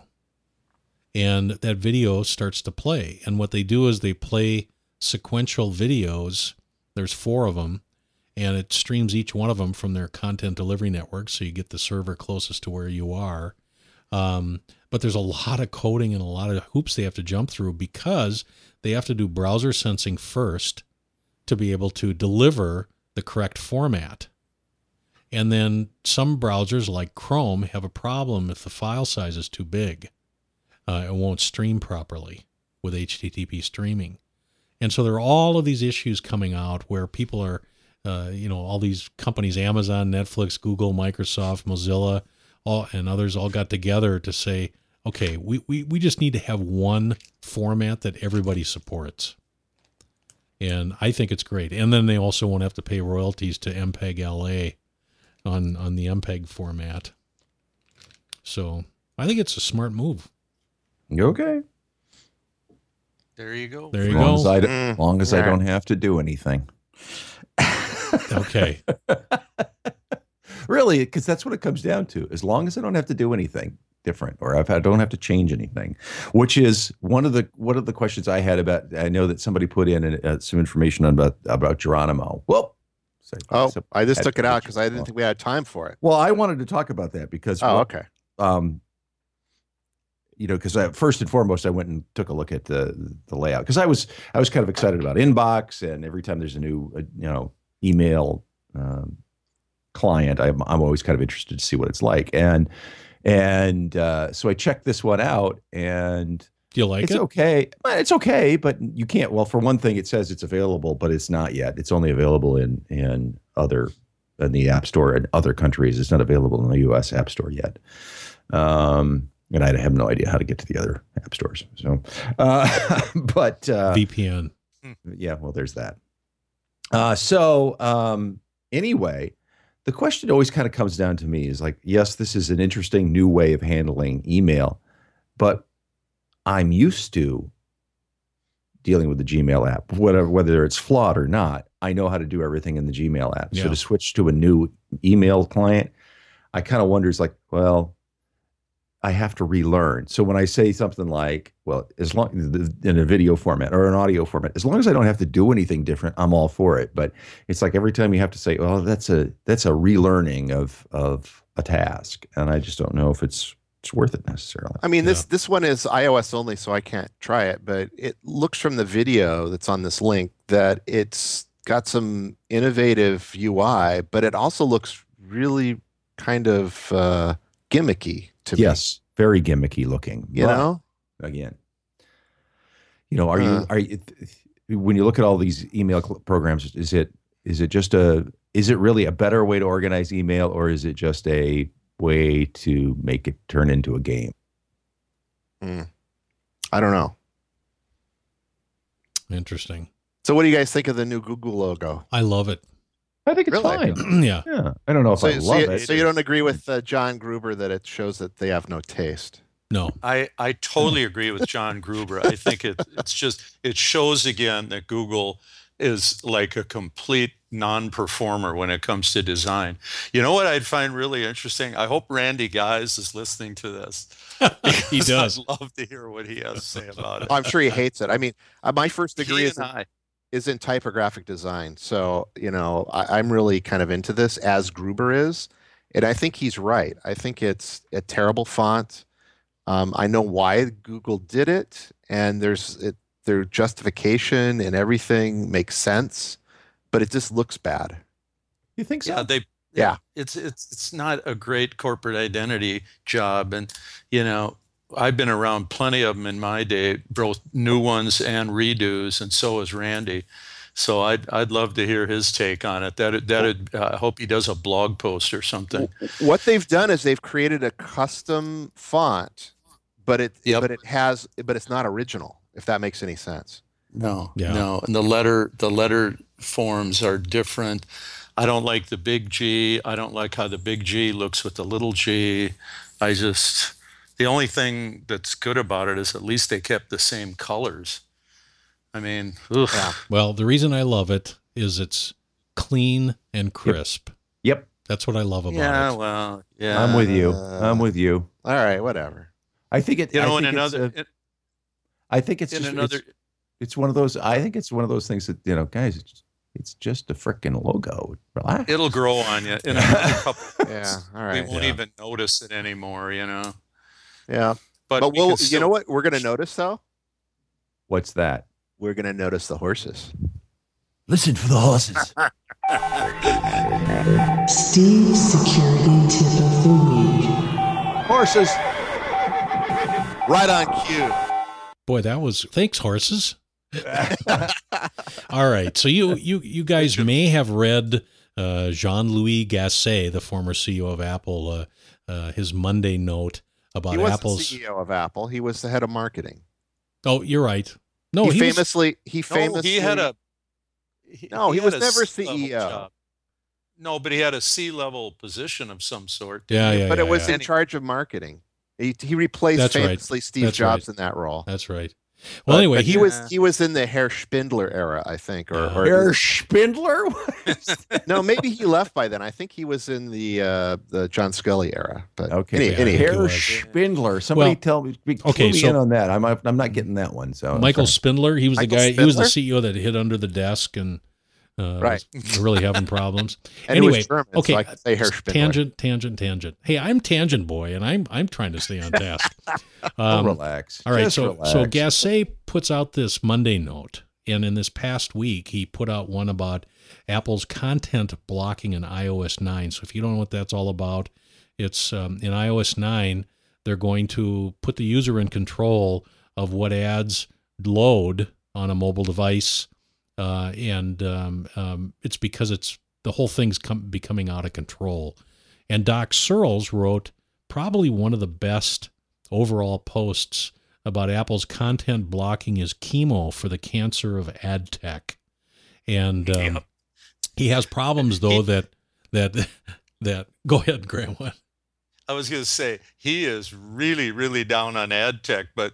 And that video starts to play. And what they do is they play sequential videos. There's 4 of them. And it streams each one of them from their content delivery network. So you get the server closest to where you are. But there's a lot of coding and a lot of hoops they have to jump through because they have to do browser sensing first to be able to deliver the correct format. And then some browsers like Chrome have a problem if the file size is too big. It won't stream properly with HTTP streaming. And so there are all of these issues coming out where people are, all these companies, Amazon, Netflix, Google, Microsoft, Mozilla, and others all got together to say, okay, we just need to have one format that everybody supports. And I think it's great. And then they also won't have to pay royalties to MPEG LA on the MPEG format. So I think it's a smart move. Okay. There you go. There you As go. long as I All right. don't have to do anything. Okay. Really, because that's what it comes down to. As long as I don't have to do anything different, or I don't have to change anything, which is one of the questions I had about. I know that somebody put in some information about Geronimo. Well, I just took it out because I didn't think we had time for it. Well, I wanted to talk about that because Okay. Because first and foremost, I went and took a look at the layout because I was kind of excited about Inbox, and every time there's a new email client, I'm always kind of interested to see what it's like, and so I checked this one out, and Do you like it's it? okay. It's okay, but you can't. Well, for one thing, it says it's available, but it's not yet. It's only available in the App Store in other countries. It's not available in the U.S. App Store yet. And I have no idea how to get to the other app stores. So, but VPN. yeah, well, there's that. Anyway, the question always kind of comes down to me is like, yes, this is an interesting new way of handling email, but I'm used to dealing with the Gmail app, whether it's flawed or not. I know how to do everything in the Gmail app. Yeah. So to switch to a new email client, I kind of wonder, it's like, well, I have to relearn. So when I say something like, well, as long in a video format or an audio format, as long as I don't have to do anything different, I'm all for it. But it's like every time you have to say, well, that's a relearning of a task, and I just don't know if it's worth it necessarily. I mean, this one is iOS only, so I can't try it. But it looks from the video that's on this link that it's got some innovative UI, but it also looks really kind of gimmicky to me. Yes. very gimmicky looking. You know, again, are you when you look at all these email programs, is it really a better way to organize email, or is it just a way to make it turn into a game? I don't know. Interesting. So what do you guys think of the new Google logo? I love it. I think it's fine. Yeah. I don't know if I love it. So you don't agree with John Gruber that it shows that they have no taste? No. I totally agree with John Gruber. I think it shows again that Google is like a complete non-performer when it comes to design. You know what I'd find really interesting? I hope Randy Guys is listening to this. He does. I'd love to hear what he has to say about it. I'm sure he hates it. I mean, my first degree is in typographic design. So, I'm really kind of into this, as Gruber is. And I think he's right. I think it's a terrible font. I know why Google did it, and their justification and everything makes sense, but it just looks bad. You think so? Yeah, it's not a great corporate identity job, and I've been around plenty of them in my day, both new ones and redos, and so has Randy. So I'd love to hear his take on it. I hope he does a blog post or something. What they've done is they've created a custom font, but it's not original, if that makes any sense. No. And the letter forms are different. I don't like the big G. I don't like how the big G looks with the little G. The only thing that's good about it is at least they kept the same colors. I mean, ugh. Yeah. Well, the reason I love it is it's clean and crisp. Yep. That's what I love about it. Yeah, well, yeah. I'm with you. All right, whatever. I think it. It's one of those. I think it's one of those things that guys. It's just a frickin' logo. Relax. It'll grow on you in another couple. Yeah. All right. We won't even notice it anymore. Yeah. But you know what we're going to notice though? What's that? We're going to notice the horses. Listen for the horses. Steve's security tip of the week. Horses. Right on cue. Boy, thanks, horses. All right. So you guys may have read Jean-Louis Gasset, the former CEO of Apple, his Monday note about Apple's. He wasn't the CEO of Apple. He was the head of marketing. Oh, you're right. No, he was never CEO. Job. No, but he had a C-level position of some sort. Yeah. But it was in charge of marketing. He replaced famously Steve Jobs in that role. That's right. Well, anyway, he was in the Herr Spindler era, I think, or Herr Spindler. No, maybe he left by then. I think he was in the John Scully era. But okay, Herr Spindler. Somebody tell me. Clue me in on that. I'm not getting that one. So Michael Spindler. He was the guy. He was the CEO that hid under the desk and was really having problems. Anyway, German, okay. So I could say Herr Spindler. Tangent. Hey, I'm Tangent Boy, and I'm trying to stay on task. Relax. All right, so Gasset puts out this Monday note, and in this past week, he put out one about Apple's content blocking in iOS 9. So if you don't know what that's all about, it's in iOS 9, they're going to put the user in control of what ads load on a mobile device, and it's because the whole thing's becoming out of control. And Doc Searles wrote probably one of the best overall posts about Apple's content blocking is chemo for the cancer of ad tech. And he has problems though that go ahead, Graham. What? I was going to say he is really, really down on ad tech, but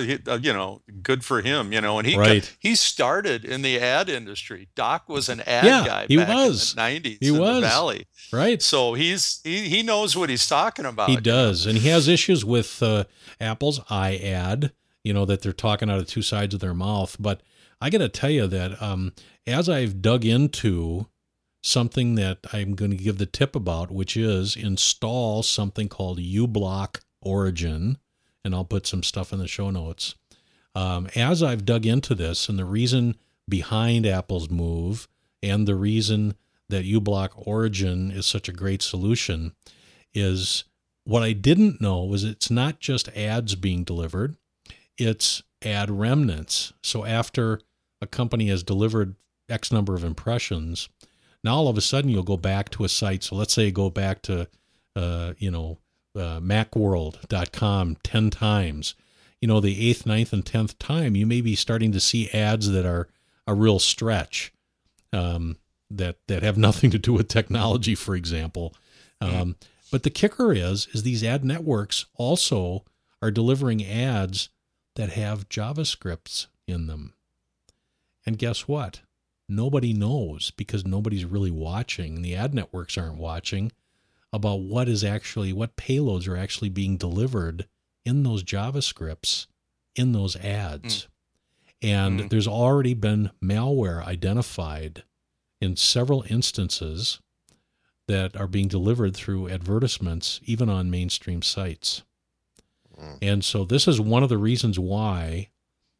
good for him, and he started in the ad industry. Doc was an ad guy back in the 90s in the Valley. Right. So he knows what he's talking about. He does. And he has issues with Apple's iAd, that they're talking out of two sides of their mouth. But I got to tell you that as I've dug into something that I'm going to give the tip about, which is install something called uBlock Origin, and I'll put some stuff in the show notes. As I've dug into this, and the reason behind Apple's move, and the reason that uBlock Origin is such a great solution, is what I didn't know was it's not just ads being delivered, it's ad remnants. So after a company has delivered X number of impressions, now all of a sudden you'll go back to a site. So let's say you go back to, macworld.com 10 times. The 8th, 9th, and 10th time, you may be starting to see ads that are a real stretch, that have nothing to do with technology, for example. But the kicker is these ad networks also are delivering ads that have JavaScripts in them. And guess what? Nobody knows, because nobody's really watching. The ad networks aren't watching about what payloads are actually being delivered in those JavaScripts, in those ads. And there's already been malware identified in several instances that are being delivered through advertisements, even on mainstream sites. And so this is one of the reasons why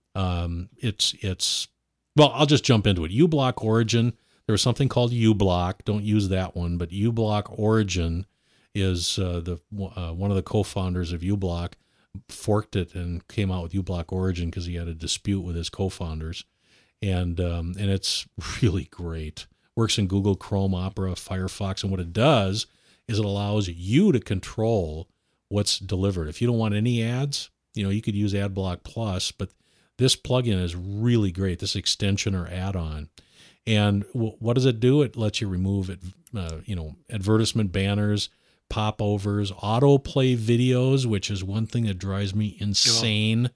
it's well, I'll just jump into it. uBlock Origin, there was something called uBlock. Don't use that one, but uBlock Origin is one of the co-founders of uBlock forked it and came out with uBlock Origin because he had a dispute with his co-founders, and it's really great. Works in Google Chrome, Opera, Firefox, and what it does is it allows you to control what's delivered. If you don't want any ads, you could use AdBlock Plus, but this plugin is really great, this extension or add-on. And what does it do? It lets you remove advertisement banners, popovers, autoplay videos, which is one thing that drives me insane.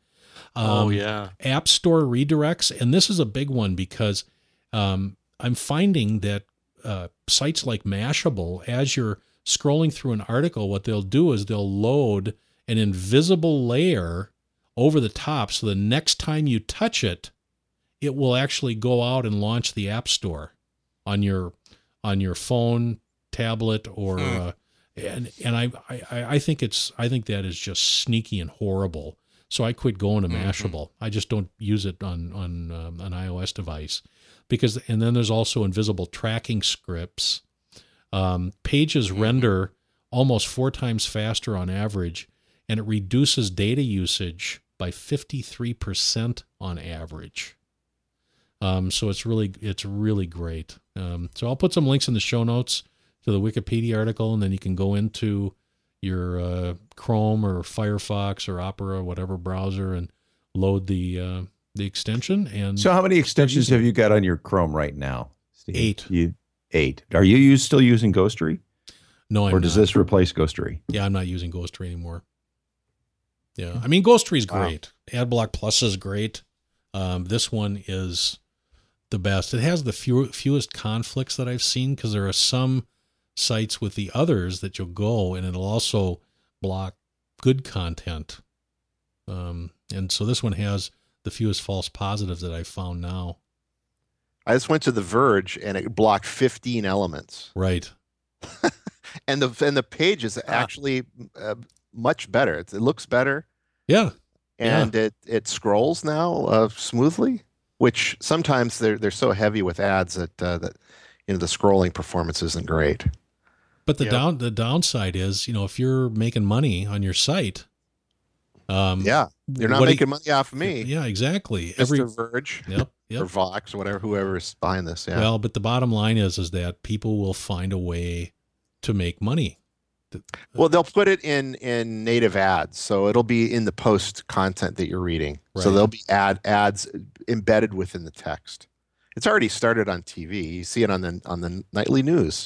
App Store redirects, and this is a big one because I'm finding that sites like Mashable, as you're scrolling through an article, what they'll do is they'll load an invisible layer over the top, so the next time you touch it, it will actually go out and launch the App Store on your phone, tablet, or and I think that is just sneaky and horrible. So I quit going to Mashable. I just don't use it on an iOS device and then there's also invisible tracking scripts. Pages render almost 4 times faster on average, and it reduces data usage by 53% on average. So it's really great. So I'll put some links in the show notes to the Wikipedia article, and then you can go into your Chrome or Firefox or Opera or whatever browser and load the extension. And so how many extensions have you got on your Chrome right now, Steve? 8. 8. Are you still using Ghostery? No, I'm not. Or does this replace Ghostery? Yeah, I'm not using Ghostery anymore. Yeah, I mean, Ghostery is great. AdBlock Plus is great. This one is the best. It has the fewest conflicts that I've seen, because there are some sites with the others that you'll go and it'll also block good content. And so this one has the fewest false positives that I've found now. I just went to The Verge and it blocked 15 elements. Right. and the page is actually much better. It looks better. Yeah. And it scrolls now smoothly, which sometimes they're so heavy with ads that the scrolling performance isn't great. But the downside is, if you're making money on your site, you're not making money off of me. Yeah, exactly. Mr. Verge, yep. or Vox, or whoever's behind this. Yeah. Well, but the bottom line is that people will find a way to make money. Well, they'll put it in native ads, so it'll be in the post content that you're reading. Right. So there'll be ads embedded within the text. It's already started on TV. You see it on the nightly news.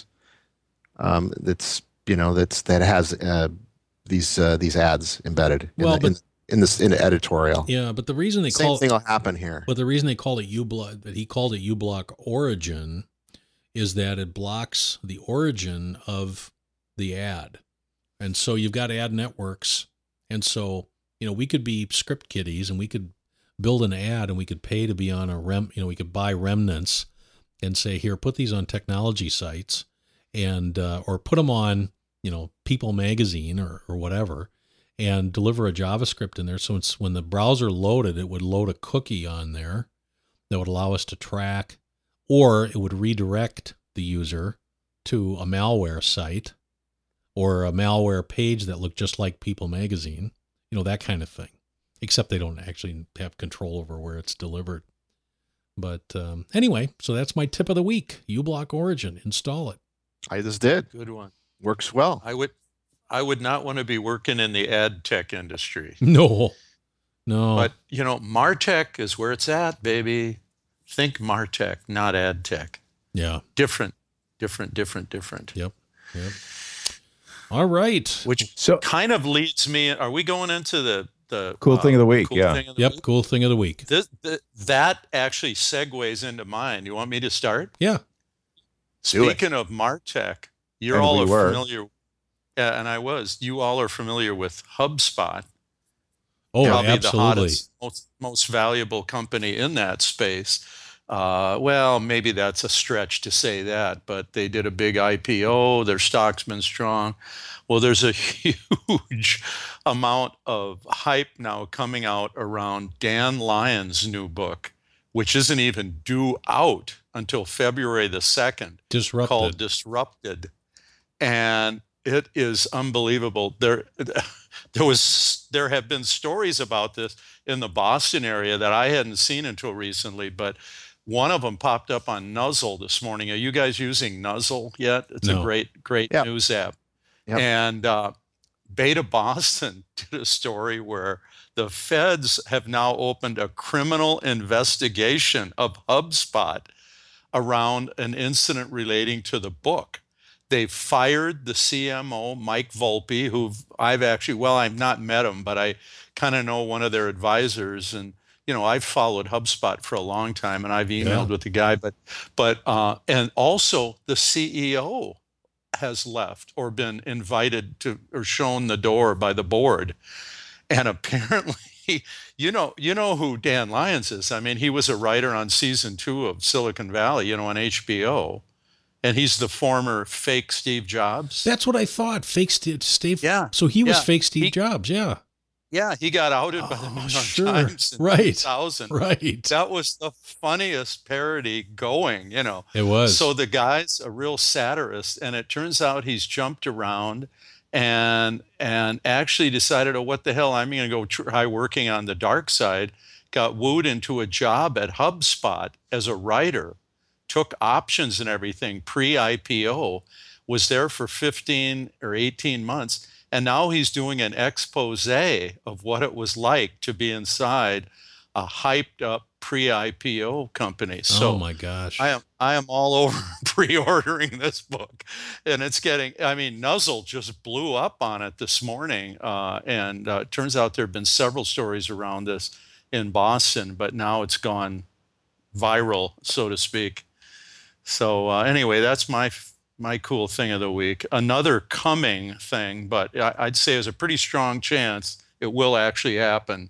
That has these ads embedded in the editorial. Yeah, but the reason they same thing will happen here. But the reason they call it uBlock, that he called it uBlock Origin, is that it blocks the origin of the ad. And so you've got ad networks. And so, we could be script kiddies and we could build an ad and we could pay to be on we could buy remnants and say, here, put these on technology sites and, or put them on, People Magazine or whatever, and deliver a JavaScript in there. So when the browser loaded, it would load a cookie on there that would allow us to track, or it would redirect the user to a malware site, or a malware page that looked just like People Magazine, that kind of thing, except they don't actually have control over where it's delivered. But anyway, so that's my tip of the week. uBlock Origin, install it. I just did. Good one. Works well. I would not want to be working in the ad tech industry. No. But, MarTech is where it's at, baby. Think MarTech, not ad tech. Yeah. Different. Yep. All right. Which kind of leads me, are we going into the cool thing of the week? Cool Yeah. thing of the Yep. week? Cool thing of the week. That actually segues into mine. You want me to start? Yeah. Speaking of MarTech, And we were. familiar. Yeah, and I was. You all are familiar with HubSpot. Oh, Probably absolutely. the hottest, most valuable company in that space. Well, maybe that's a stretch to say that, but they did a big IPO. Their stock's been strong. Well, there's a huge amount of hype now coming out around Dan Lyons' new book, which isn't even due out until February the 2nd, called Disrupted. And it is unbelievable. There have been stories about this in the Boston area that I hadn't seen until recently, but one of them popped up on Nuzzle this morning. Are you guys using Nuzzle yet? It's a great news app. Yep. And Beta Boston did a story where the feds have now opened a criminal investigation of HubSpot around an incident relating to the book. They fired the CMO, Mike Volpe, who I've not met him, but I kind of know one of their advisors. And, I've followed HubSpot for a long time, and I've emailed with the guy. And also the CEO has left or been invited to or shown the door by the board. And apparently, you know who Dan Lyons is. I mean, he was a writer on season 2 of Silicon Valley, on HBO. And he's the former fake Steve Jobs. That's what I thought. Fake Steve. Yeah. So he was fake Steve Jobs. Yeah. Yeah. He got outed by the New York Times in 2000. Right. That was the funniest parody going, It was. So the guy's a real satirist. And it turns out he's jumped around and actually decided, what the hell? I'm going to go try working on the dark side. Got wooed into a job at HubSpot as a writer. Took options and everything pre-IPO, was there for 15 or 18 months, and now he's doing an expose of what it was like to be inside a hyped up pre-IPO company. So oh my gosh. I am all over pre-ordering this book, and it's getting, Nuzzle just blew up on it this morning. And it turns out there have been several stories around this in Boston, but now it's gone viral, so to speak. So anyway, that's my cool thing of the week. Another coming thing, but I'd say there's a pretty strong chance it will actually happen.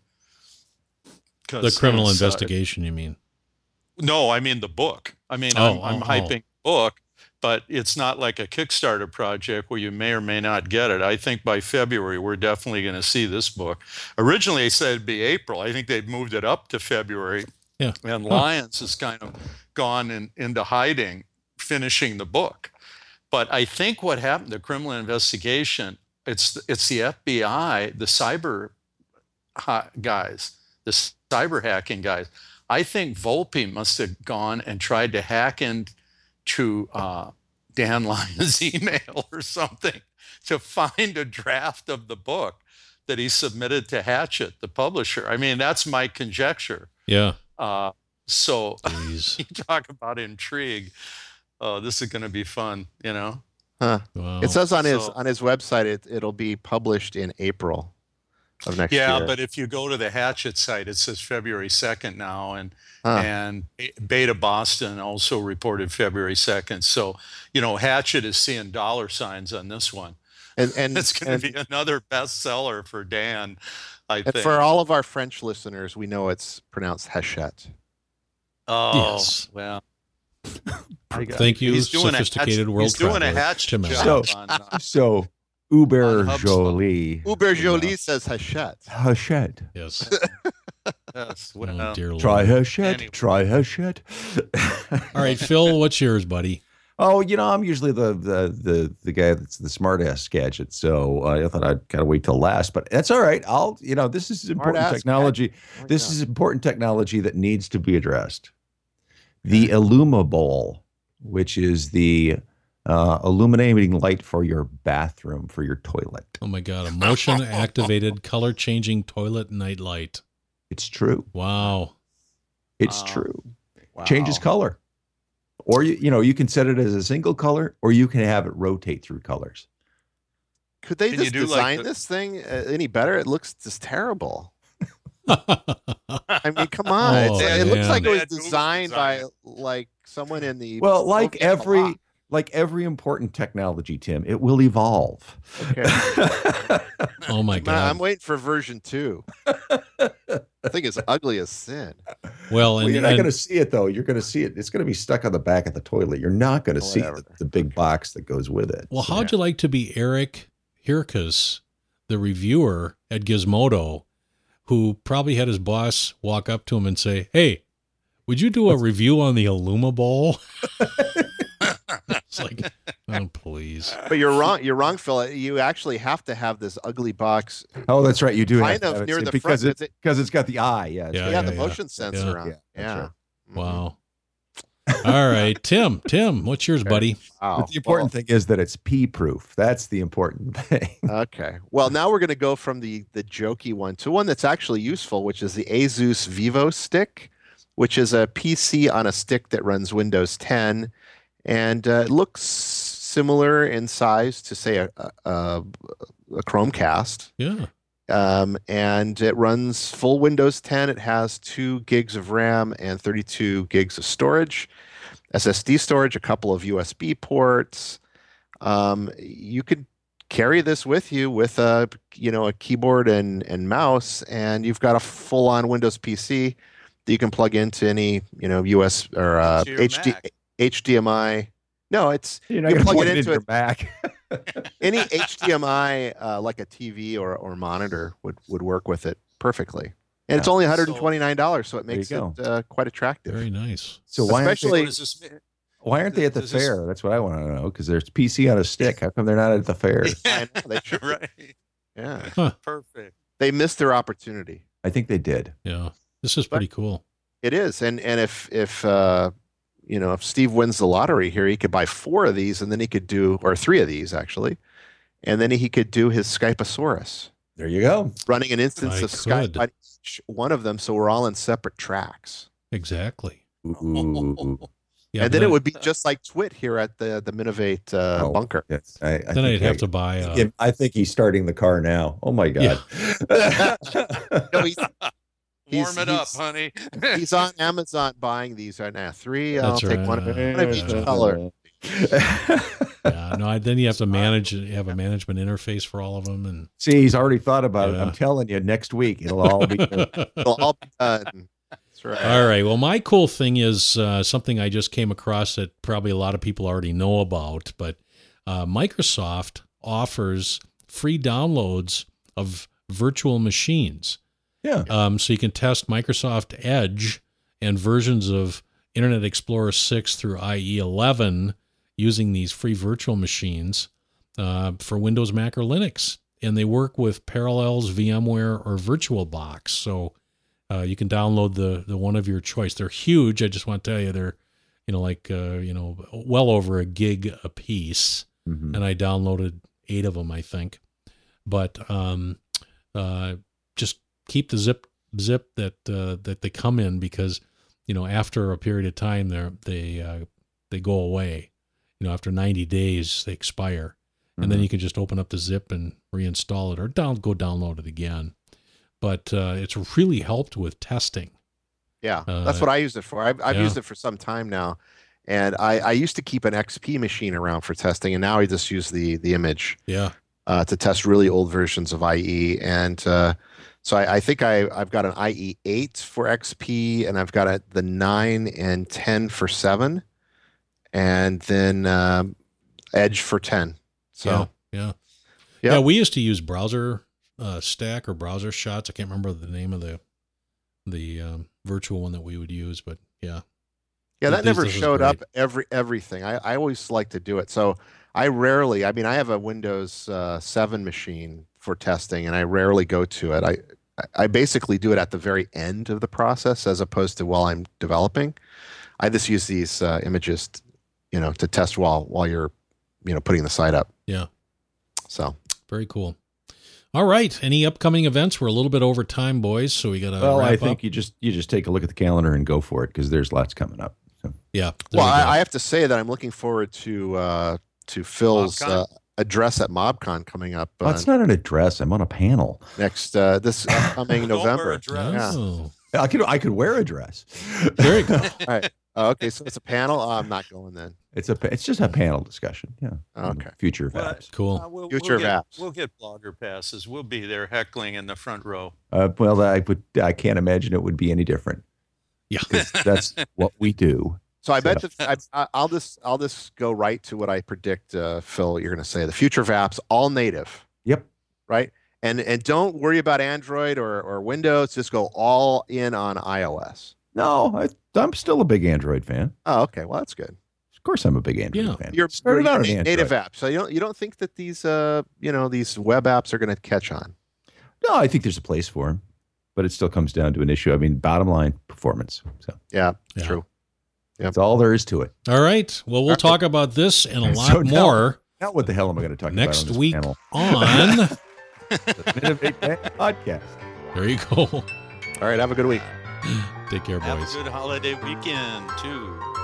The criminal investigation, you mean? No, I mean the book. I'm hyping the book, but it's not like a Kickstarter project where you may or may not get it. I think by February, we're definitely going to see this book. Originally, they said it'd be April. I think they've moved it up to February. Yeah. And Lyons has kind of gone into hiding, finishing the book. But I think what happened, the criminal investigation, it's the FBI, the cyber guys, the cyber hacking guys. I think Volpe must have gone and tried to hack into Dan Lyons' email or something to find a draft of the book that he submitted to Hachette, the publisher. That's my conjecture. Yeah. So you talk about intrigue. This is going to be fun, Huh. Wow. It says on his website it'll be published in April of next year. Yeah, but if you go to the Hachette site, it says February 2nd now, and Beta Boston also reported February 2nd. So Hachette is seeing dollar signs on this one, and it's going to be another bestseller for Dan. I think. For all of our French listeners, we know it's pronounced Hachette. Oh, yes. Well. Thank you, sophisticated world traveler. He's doing a Hachette job So Uber Jolie. Uber Jolie says Hachette. Hachette. Yes. Yes. Oh, Well, dear Lord. Try Hachette. Anyway. Try Hachette. All right, Phil, what's yours, buddy? Oh, I'm usually the guy that's the smart ass gadget. So I thought I'd kind of wait till last, but that's all right. This is important Smart-ass technology. gadget. This is important technology that needs to be addressed. The IllumiBowl, which is the illuminating light for your bathroom, for your toilet. Oh my God, a motion activated color changing toilet night light. It's true. Wow. It's true. Wow. Changes color. Or you can set it as a single color, or you can have it rotate through colors. Could they Can you just do, like, design the- this thing any better? It looks just terrible. I mean, come on. Oh, it looks like it was man. designed by like someone in the Well, like Soviet every important technology, Tim, it will evolve. bloc. Okay. Oh my Man, God. I'm waiting for version 2. I think it's ugly as sin. Well, and, You're not and- going to see it, though. You're going to see it. It's going to be stuck on the back of the toilet. You're not going to see Whatever. the big box that goes with it. well, So- how'd you like to be Eric Hirkus, the reviewer at Gizmodo, who probably had his boss walk up to him and say, "Hey, would you do a review on the IllumiBowl?" It's like, oh, please. But you're wrong. You're wrong, Phil. You actually have to have this ugly box. Oh, that's right. You do Kind have to of have it near seen the because front, because it's got the eye. Yeah. Yeah, Yeah, the yeah. motion sensor Yeah. on it. Yeah, Yeah. that's Mhm. Wow. All right, Tim, what's yours, buddy? Wow. But the important thing is that it's pee proof. That's the important thing. Okay. Well, now we're going to go from the jokey one to one that's actually useful, which is the Asus Vivo Stick, which is a PC on a stick that runs Windows 10, and it looks similar in size to, say, a Chromecast. Yeah. And it runs full Windows 10. It has 2 gigs of RAM and 32 gigs of storage, SSD storage, a couple of USB ports. You could carry this with you with a keyboard and mouse, and you've got a full-on Windows PC that you can plug into any US or To your Mac. HDMI. No, it's You're not you going to plug plug it it into into your Mac. any HDMI like a TV or monitor would work with it perfectly. And it's only $129, so it There you makes go. it quite attractive. Very nice. So why aren't Especially- they, What does this mean? why aren't they at the Does this- fair? That's what I want to know. Because there's PC on a stick. How come they're not at the fair? I know, they should be. Right. Yeah, Perfect. they missed their opportunity. I think they did. Yeah. This is pretty cool. It is, and if Steve wins the lottery here, he could buy 4 of these, and then he could do, or 3 of these actually, and then he could do his Skypeosaurus, There you go. running an instance I of Skype could. on each one of them, so we're all in separate tracks. Exactly. Ooh. Yeah. And then it would be just like Twit here at the Minovate Oh. bunker. Yes, then think I'd have to buy. I think he's starting the car now. Oh my god! No, he's Warm it up, he's- honey. he's on Amazon buying these right now. 3. I'll That's take right. one of each color. Yeah. No. Then you have to have a management interface for all of them, and See, he's already thought about it. Yeah. I'm telling you, next week it'll all be. They'll all be done. That's right. All right. Well, my cool thing is something I just came across that probably a lot of people already know about, but Microsoft offers free downloads of virtual machines. Yeah. So you can test Microsoft Edge and versions of Internet Explorer 6 through IE 11 using these free virtual machines for Windows, Mac, or Linux. And they work with Parallels, VMware, or VirtualBox. So you can download the one of your choice. They're huge. I just want to tell you, they're well over a gig a piece. Mhm. And I downloaded 8 of them, I think. But just keep the zip that they come in, because after a period of time they go away. After 90 days they expire, and then you can just open up the zip and reinstall it, or go download it again. But it's really helped with testing. Yeah, that's what I use it for. I've yeah. used it for some time now, and I used to keep an XP machine around for testing, and now I just use the image Yeah. to test really old versions of IE. And so I think I've got an IE 8 for XP, and I've got the 9 and 10 for 7, and then Edge for 10. So yeah. Yeah. Yeah, we used to use Browser Stack or Browser Shots. I can't remember the name of the virtual one that we would use, but yeah. Yeah, that never This is showed great. up everything. I always like to do it. So I rarely, I mean, I have a Windows 7 machine for testing, and I rarely go to it. I basically do it at the very end of the process as opposed to while I'm developing. I just use these images, to test while you're, putting the site up. Yeah. So Very cool. All right. Any upcoming events? We're a little bit over time, boys, so we got to Well, wrap I up. think you just take a look at the calendar and go for it because there's lots coming up. So. Yeah. there well, we go. I have to say that I'm looking forward to Phil's MobCon? address at MobCon coming up Well, it's not an address. I'm on a panel. next this upcoming Don't wear November. a dress. Oh, I could wear a dress. there you go. All right. Oh, okay, so it's a panel. Oh, I'm not going then. It's just a panel discussion. Yeah. Okay. Future Well, VAPs. Cool. Future VAPs. We'll get blogger passes. We'll be there heckling in the front row. Well, I can't imagine it would be any different. Yeah. 'Cause that's what we do. So I bet I'll just go right to what I predict, Phil. You're going to say the future VAPs all native, Yep. right? And don't worry about Android or Windows. Just go all in on iOS. No, I'm still a big Android fan. Oh, okay. Well, that's good. Of course, I'm a big Android Yeah. fan. You're Started out on native Android. apps, so you don't think that these these web apps are going to catch on? No, I think there's a place for them, but it still comes down to an issue. I mean, bottom line, performance. So Yeah, Yeah. true. that's all there is to it. All right. Well, we'll talk about this and a lot So now- more Now, what the hell am I going to talk next about on this week panel? on. The Innovate podcast. There you go. All right. Have a good week. Take care, Have boys. a good holiday weekend, too.